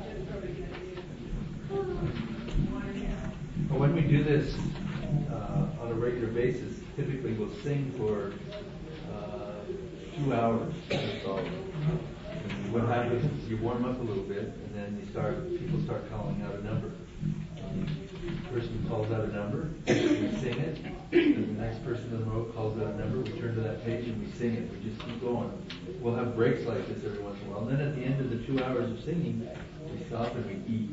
Well, when we do this uh, on a regular basis, typically we'll sing for uh, two hours. That's all. And what happens is you warm up a little bit, and then you start. People start calling out a number. The person calls out a number, we sing it. And the next person in the row calls out a number. We turn to that page and we sing it. We just keep going. We'll have breaks like this every once in a while. And then at the end of the two hours of singing, we stop and we eat.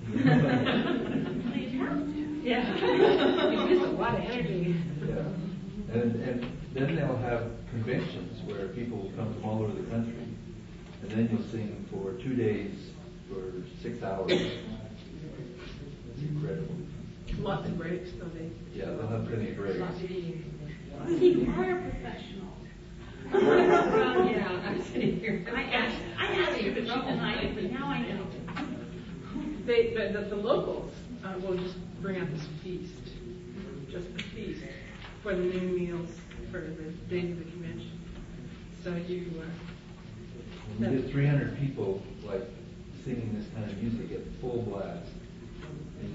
Yeah. It gives a lot of energy. Yeah. And, and then they'll have conventions where people will come from all over the country. And then you'll sing for two days for six hours. It's incredible. Lots of breaks, don't they? Yeah, they'll have plenty of breaks. Lots of eating. See, you are a professional. Well, yeah, I'm sitting here. I asked, I asked you to throw tonight, but now I know. They, the, the, the locals uh, will just bring out this feast, just a feast for the noon meals for the days of the convention. So you, uh, When you get three hundred people like singing this kind of music at full blast, and it,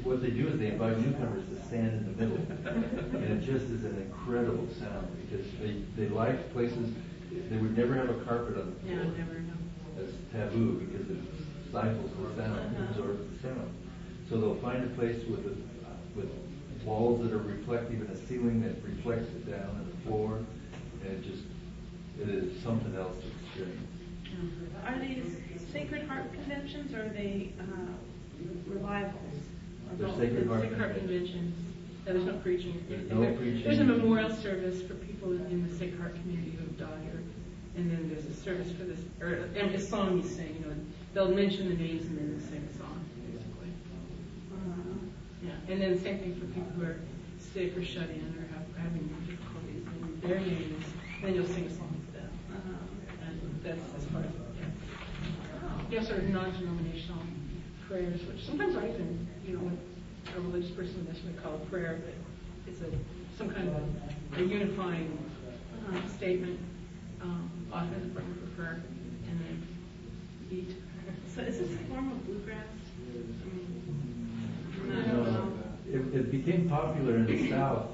what they do is they invite newcomers to stand in the middle, and it just is an incredible sound because they they like places they would never have a carpet on the floor. Yeah, never know. That's taboo because it stifles the sound, Uh-huh. absorbs the sound. So they'll find a place with a, with walls that are reflective and a ceiling that reflects it down on the floor, and it just it is something else to experience. Are these Sacred Heart conventions or are they uh, revivals? Or They're both? Sacred Heart Sacred Heart conventions. conventions. There's no preaching. There's no There- preaching. There's a memorial service for people in, in the Sacred Heart community who have died, or, and then there's a service for this, or and a song you sing. You know, they'll mention the names and then they sing a song, basically. Uh, yeah, and then same thing for people who are sick or shut in or have having difficulties, and their names. Then you'll sing a song for them, uh, and that's as far as it gets. You have sort of non-denominational prayers, which sometimes aren't even, you know, what a religious person would necessarily call a prayer, but it's a some kind of a, a unifying uh, statement, um, often in front of a prayer, and then eat. So is this a form of bluegrass? I mean, You know, it, it became popular in the South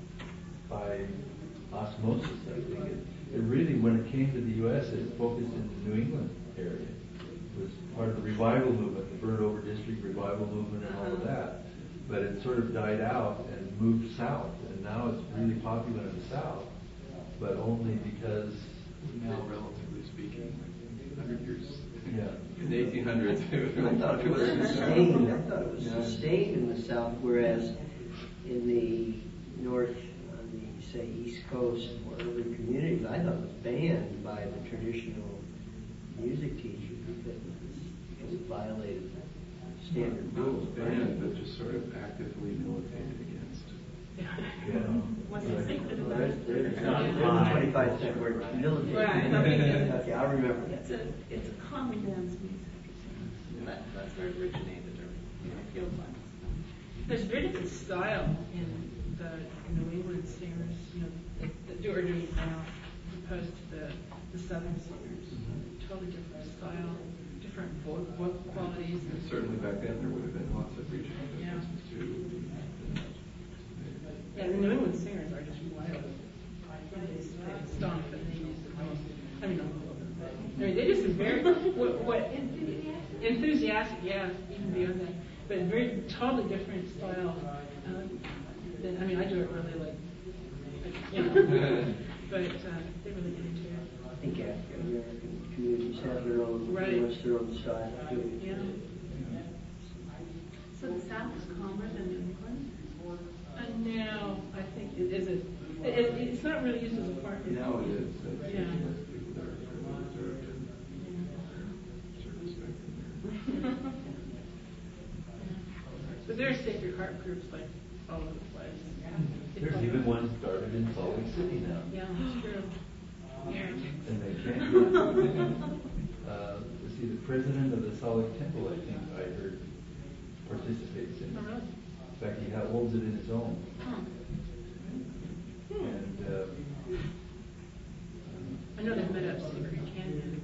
by osmosis, I think. It, it really, when it came to the U S, it focused in the New England area. It was part of the revival movement, the Burnt Over District revival movement and all of that. But it sort of died out and moved south, and now it's really popular in the South, but only because... Now, relatively speaking, one hundred years. Yeah. In the eighteen hundreds, it was I thought it was popular in the South. sustained, I thought it was Yeah. sustained in the South, whereas in the North, on the, say, East Coast or urban communities, I thought it was banned by the traditional music teachers because it, was, because it violated standard Not rules. banned, but just sort of actively militated against. Yeah. What's the secret Well, about there's, it? there's, Not there's a mine. twenty-five cent word, military. Right. Okay, I'll remember It's that. a it's a common dance music. That, that's where it originated, or you know, feels like. There's a very different style in the New England singers, you know, that do are doing it now, as opposed to the the Southern singers. Totally different style, different vocal, vocal qualities. And certainly back then there would have been lots of regional Yeah. differences too. Yeah, the New England singers are just wild. They, they stomp and they use the most. I mean, not all of them, but I mean, they just are very what, what enthusiastic, yeah, even beyond that. But very totally different style. Um, than, I mean, I do it really like, like you know, but uh, they really get into it. I think African American communities have their own, Right. pretty much their own style too. Yeah. So the South is calmer than New England? And now I think it is a. It, it, it's not really used as a part. Now it is. That's Yeah. People that are fairly reserved and sort of respect in there. But there are Sacred Heart groups like all over the place. There's even one started in Salt Lake City now. Yeah, that's true. Yeah. And they can't. uh, see, the president of the Salt Lake Temple, I think I heard, participates in Oh, it. really? In fact, he ha- holds it in his own. Huh. And uh, I know they've met up Secret Canyon.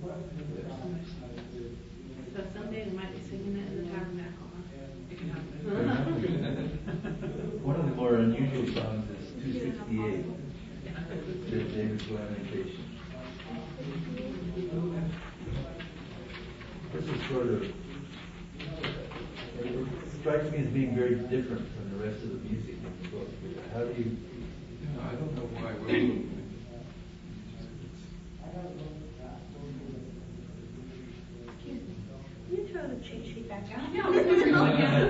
So someday they might be singing it in the tabernacle. It can happen. one of the more unusual songs is two sixty-eight, Yeah. the David's Lamentation. This is sort of, it strikes me as being very different from the rest of the music in the book. How do you... No, I don't know why. Well, Can you throw the cheat sheet back out? Yeah, we're doing it all again.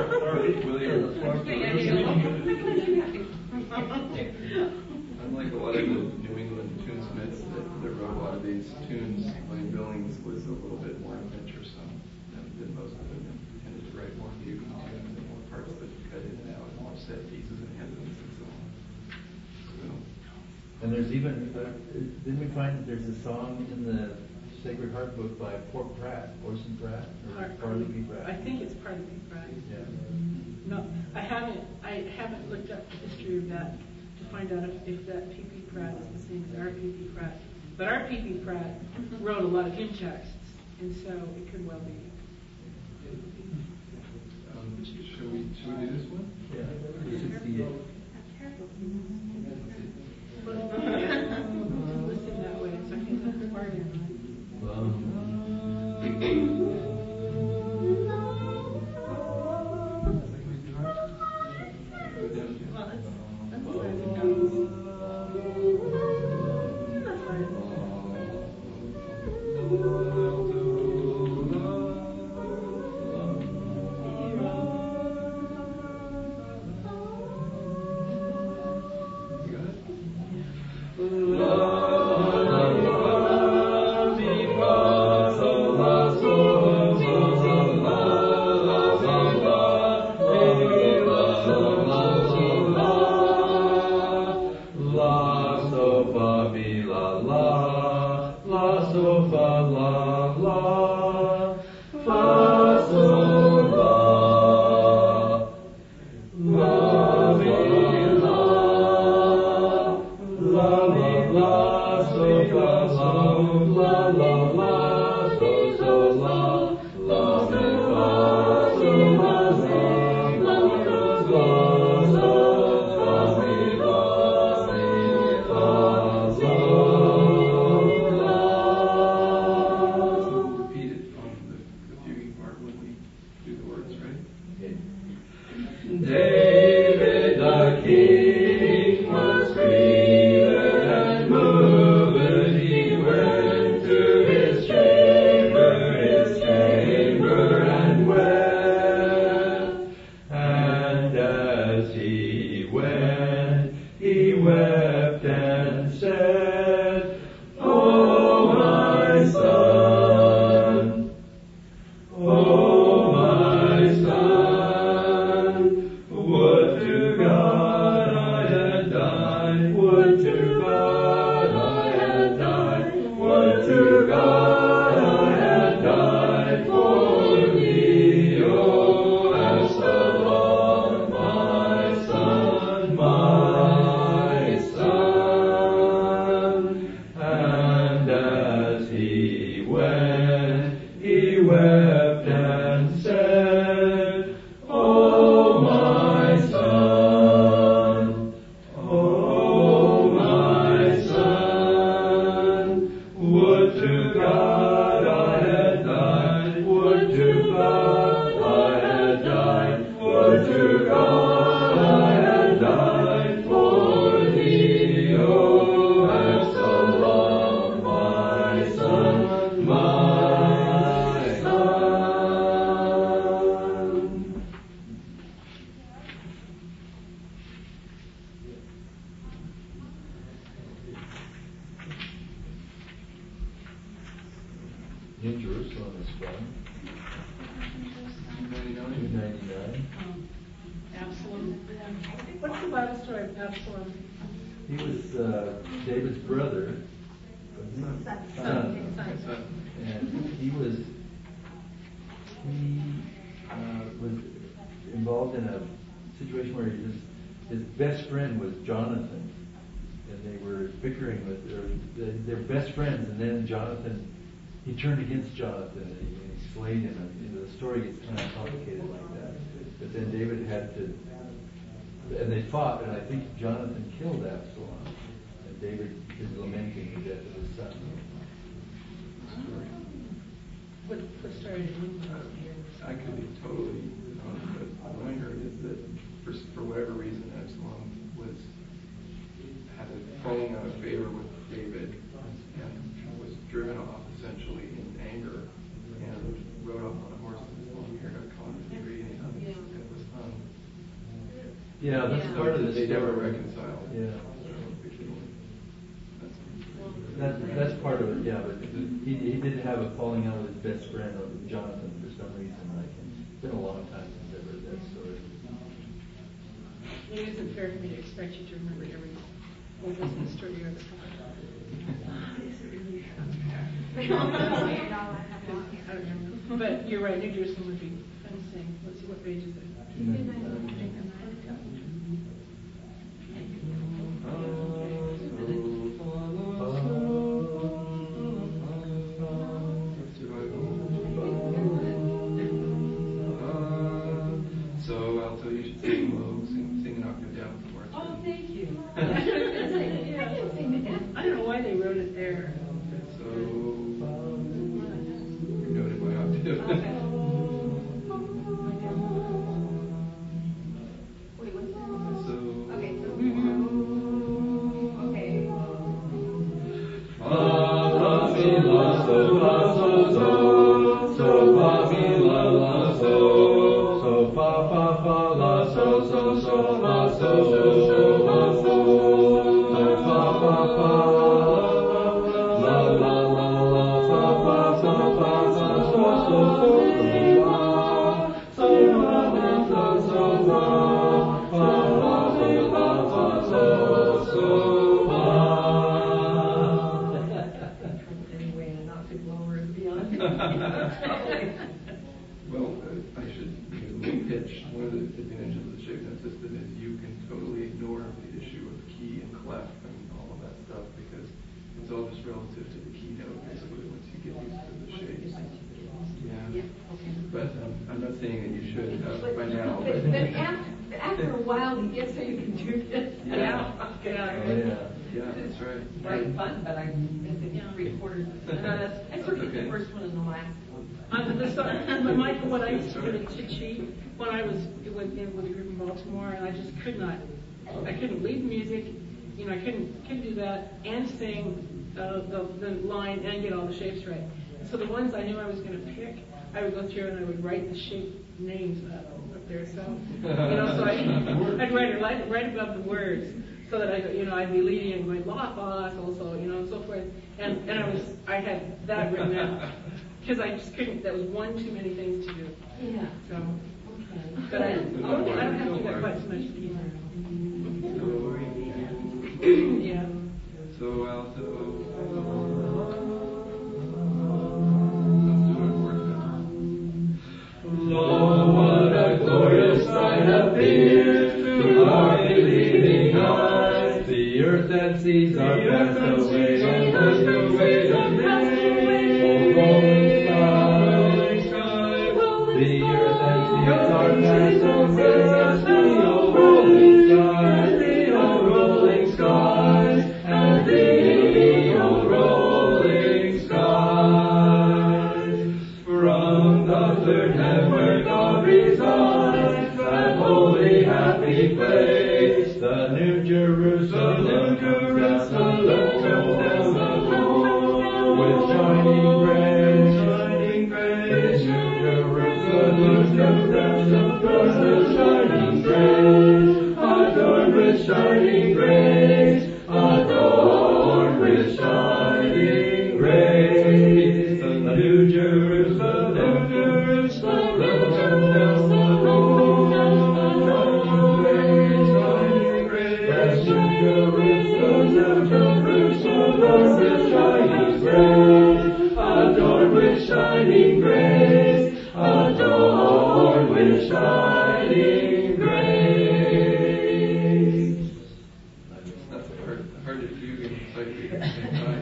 Unlike a lot of the New England tunesmiths that, that wrote a lot of these tunes, William Billings was a little bit more adventuresome than, than most of them. He tended to write more fugue tunes and more parts that cut in and out, and more set pieces and endings and so on. So, And there's even, uh, didn't we find that there's a song in the Sacred Heart book by Port Pratt, Orson Pratt, or Parley P. Pratt? I think it's part of the Pratt. Yeah. No, I haven't. I haven't looked up the history of that to find out if, if that P P. Pratt is the same as our P P. Pratt. But our P P. Pratt wrote a lot of hymn texts, and so it could well be. um, should we Should we do this one? Yeah, sixty-eight. Listen that way, so I can put the part in. Um, Well, it's, that's where it goes. That's where it Repeat it from the, the fuguing part when we do the words, right? David the king was grieved and moved. He went to his chamber, his chamber, and wept. And as he went, he wept and said, "Oh, my son, oh, my son, would to God I had died, would to God I had died, would to God I had died for thee, oh, Absalom, my son, my son." And as he went, he wept and said, "Oh, my son, oh, my son, would to God I had died, would to God I had died, would to God I had died for thee, oh, Absalom, my son, my son." New Jerusalem is from two ninety-nine. two ninety-nine. Absalom. What's the Bible story of Absalom? He was uh, David's brother. Son. Son. Son. And he was he uh, was involved in a situation where his his best friend was Jonathan, and they were bickering with their their best friends, and then Jonathan he turned against Jonathan and he, and he slayed him. And, you know, the story gets kind of complicated like that. But then David had to, and they fought, and I think Jonathan killed Absalom, and David is lamenting the death of his son. What, what story did you know? I could be totally wrong, but what I heard is that for, for whatever reason, Absalom was had a falling out of favor with David and was driven off essentially in anger and rode off on a horse with his long hair got caught in the tree and Yeah. it was hung. Yeah, that's Yeah. part of the They never story. reconciled. Yeah. So, that's- That, that's part of it, yeah, but he, he did have a falling out with his best friend, or Jonathan, for some reason, like, it's been a long time since I've heard that story. It isn't fair for me to expect you to remember every Old Testament story you ever told. I don't know. But you're right, New Jerusalem would be fun to sing. Let's see, what page is it? So alto, you should sing low, sing, sing an octave down somewhere. Oh, thank you. I didn't sing it down. I don't know why they wrote it there. So, noted my octave. Okay. Wait, what's that? So, Okay, so. Okay. Fa, la, mi, la, so, la, so, so. So, fa, mi, la, la, so. So, fa, fa, fa, la, so, so, so, la, so, so, so, la, so. So, fa, fa, fa. La, la, la, la, fa, fa, fa, fa, fa, so, so, so, la. So, fa, fa, fa, so, fa. Fa, fa, mi, la, fa, so, so, la. Anyway, and not to lower and beyond. well, uh, I should use a little pitch. One of the advantages of the shape note system is you can totally ignore the issue of key and clef and all of that stuff because it's all just relative to the key note, basically, once you get used to the shapes. Yeah. But um, I'm not saying that you should uh, But, by now. but, but after, after a while, you get so you can do this. Yeah. Yeah. Oh, yeah. Yeah, that's right. Right, fun, but I think it's three quarters. Uh, I sort of Okay. the first one and the last one. On the side, but Michael, what I used to do to cheat sheet when I was with, with a group in Baltimore, and I just could not, I couldn't lead music, you know, I couldn't couldn't do that and sing uh, the the line and get all the shapes right. So the ones I knew I was going to pick, I would go through and I would write the shape names up, up there. So you know, so I, I'd write it right, right above the words. So that I, you know, I'd be leading and going la fa also, you know, and so forth, and and I was, I had that written out because I just couldn't. That was one too many things to do. Yeah. So, Okay. but I, I don't have to do that quite so much either. Yeah. So alto. Lo, what a glorious sight appears to our believing eyes. The earth and seas are passed away, and passed away the rolling sky. The earth and seas are passed away, as the old rolling skies, the old rolling skies, and the old rolling skies. From the third heaven where God resides, that holy happy place, the New Jerusalem, the New Jerusalem comes down the road with shining grace, shining grace. New Jerusalem comes down the road with shining grace, adorned with shining grace, adorned with shining grace. The New Jerusalem, New Jerusalem comes down the road, shining grace, shining grace. As New Jerusalem, New Jerusalem with shining grace, adorned with shining grace, adorned with shining grace. That's hard, hard to fugue and psychic at the same time.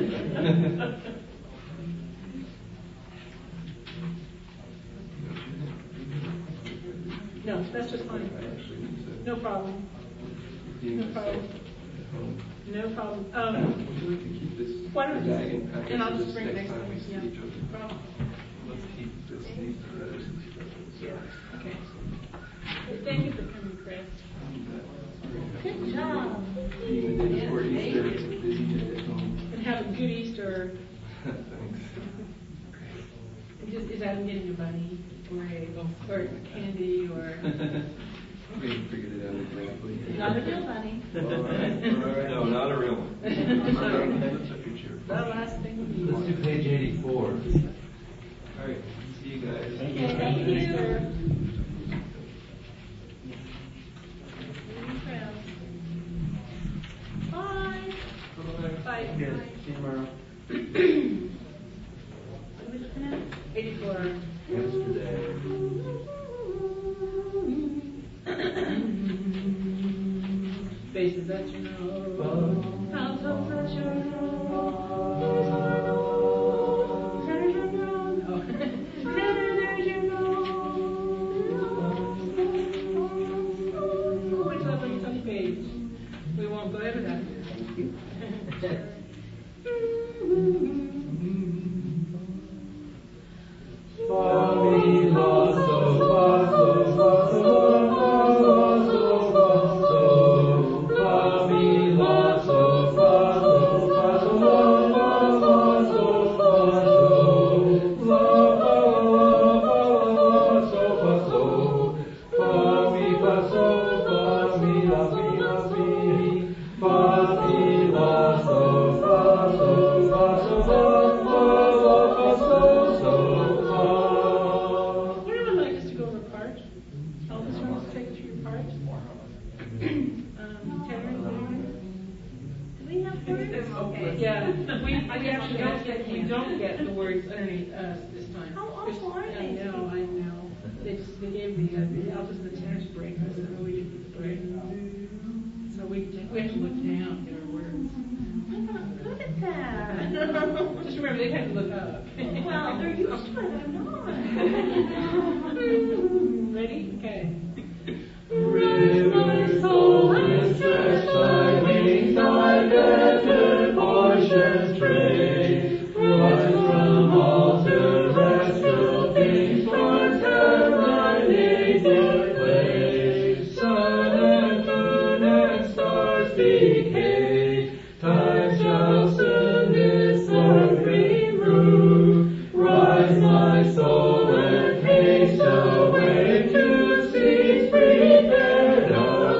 No, that's just fine. No problem. No problem. No problem. Um, Would you like to keep this why don't you? bag and package And I'll this just bring it next next time we time. see Yeah. each other? No problem. Let's keep this, these letters and stuff. Okay. Thank you for coming, Chris. Good job. Even the day before Easter, it's busy to get home. And have a good Easter. Thanks. And just, is that getting a bunny or a, or a candy or? We haven't figured it out exactly. Not a real bunny. All right, all right. No, not a real one. That's a picture. The last thing we need. Let's do page eighty-four. All right, see you guys. Okay, thank you. Bye. Bye. See you tomorrow. What are we looking at? eighty-four. Yesterday. Faces that you know. Concepts that you know. Letters you know. Oh. Letters you know. Yeah, we, we actually don't get, we don't get the words underneath us this time. How awful are I they? know, I know. They just, they gave the, uh, the alphas and the tenors break, so we didn't get the break. So we, we have to look down to get our words. I'm not good at that. Just remember, they have to look up. Well, they're used to it, I'm not. Ready? Okay. Rise, my soul, and stretch thy wings, thy better portions trade. Rise from all terrestrial things, forsake thy native place. Sun and moon and stars decay, time shall soon this earth remove. Rise, my soul, and haste away to seas prepared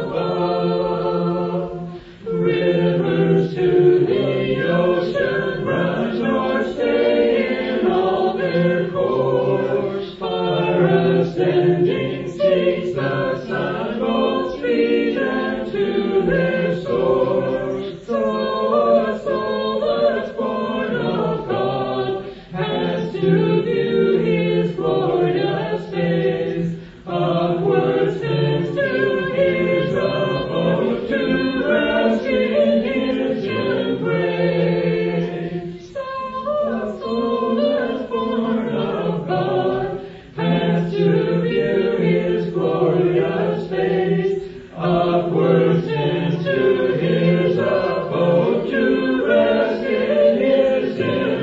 above. Rivers to the ocean run, nor stay in all their course. Far ascending seeks the sun, both speed and to their source. So a soul that's born of God has to view His glorious face. Upwards tends to His abode, to rest in His embrace. So a soul that's born of God has to view His glorious face. Upwards tends to His abode, to rest in His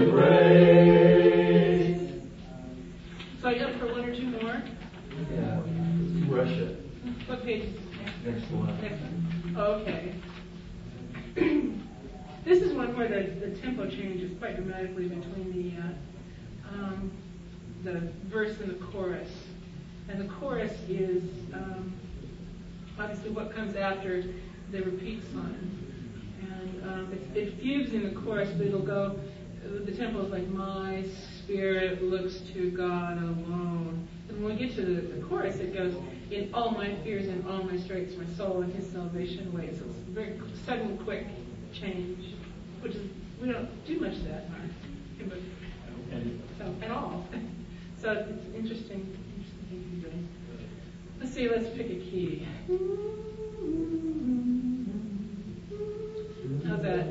embrace. So you up for one or two more? Yeah, let's do Russia. What page? Next one. Next one. Okay. This is one where the, the tempo changes quite dramatically between the uh, um, the verse and the chorus. And the chorus is um, obviously what comes after the repeat sign. And um, it, it fugues in the chorus, but it'll go, the tempo is like, my spirit looks to God alone. And when we get to the, the chorus, it goes, in all my fears and all my straits, my soul and His salvation waits. So it's a very sudden, quick change, which is, we don't do much of that in our hymn book, so, at all. So it's interesting, interesting thing to be doing. Let's see, let's pick a key. How's that?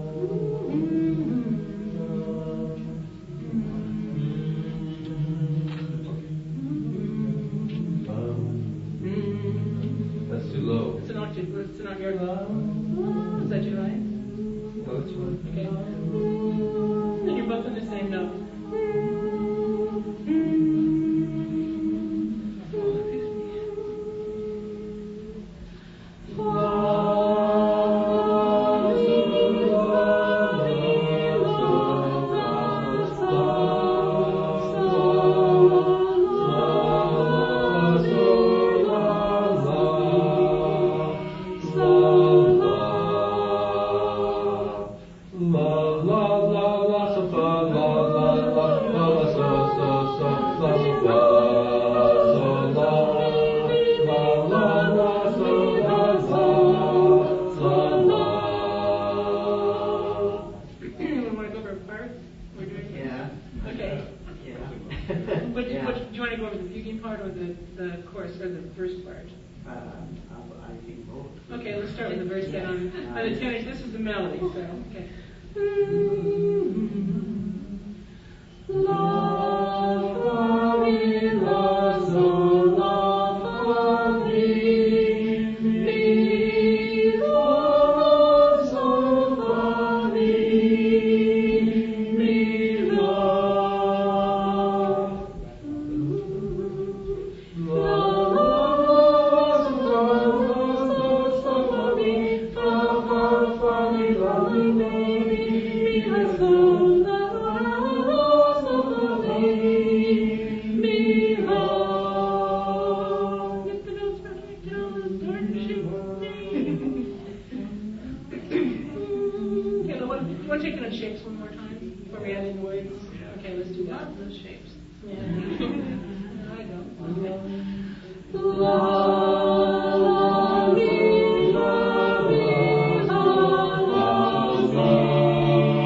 That's too low. It's an octave, it's an octave. Is that too high? No, it's fine. Okay. And you're both on the same note. Love,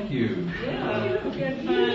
Thank you. Yeah, good fun.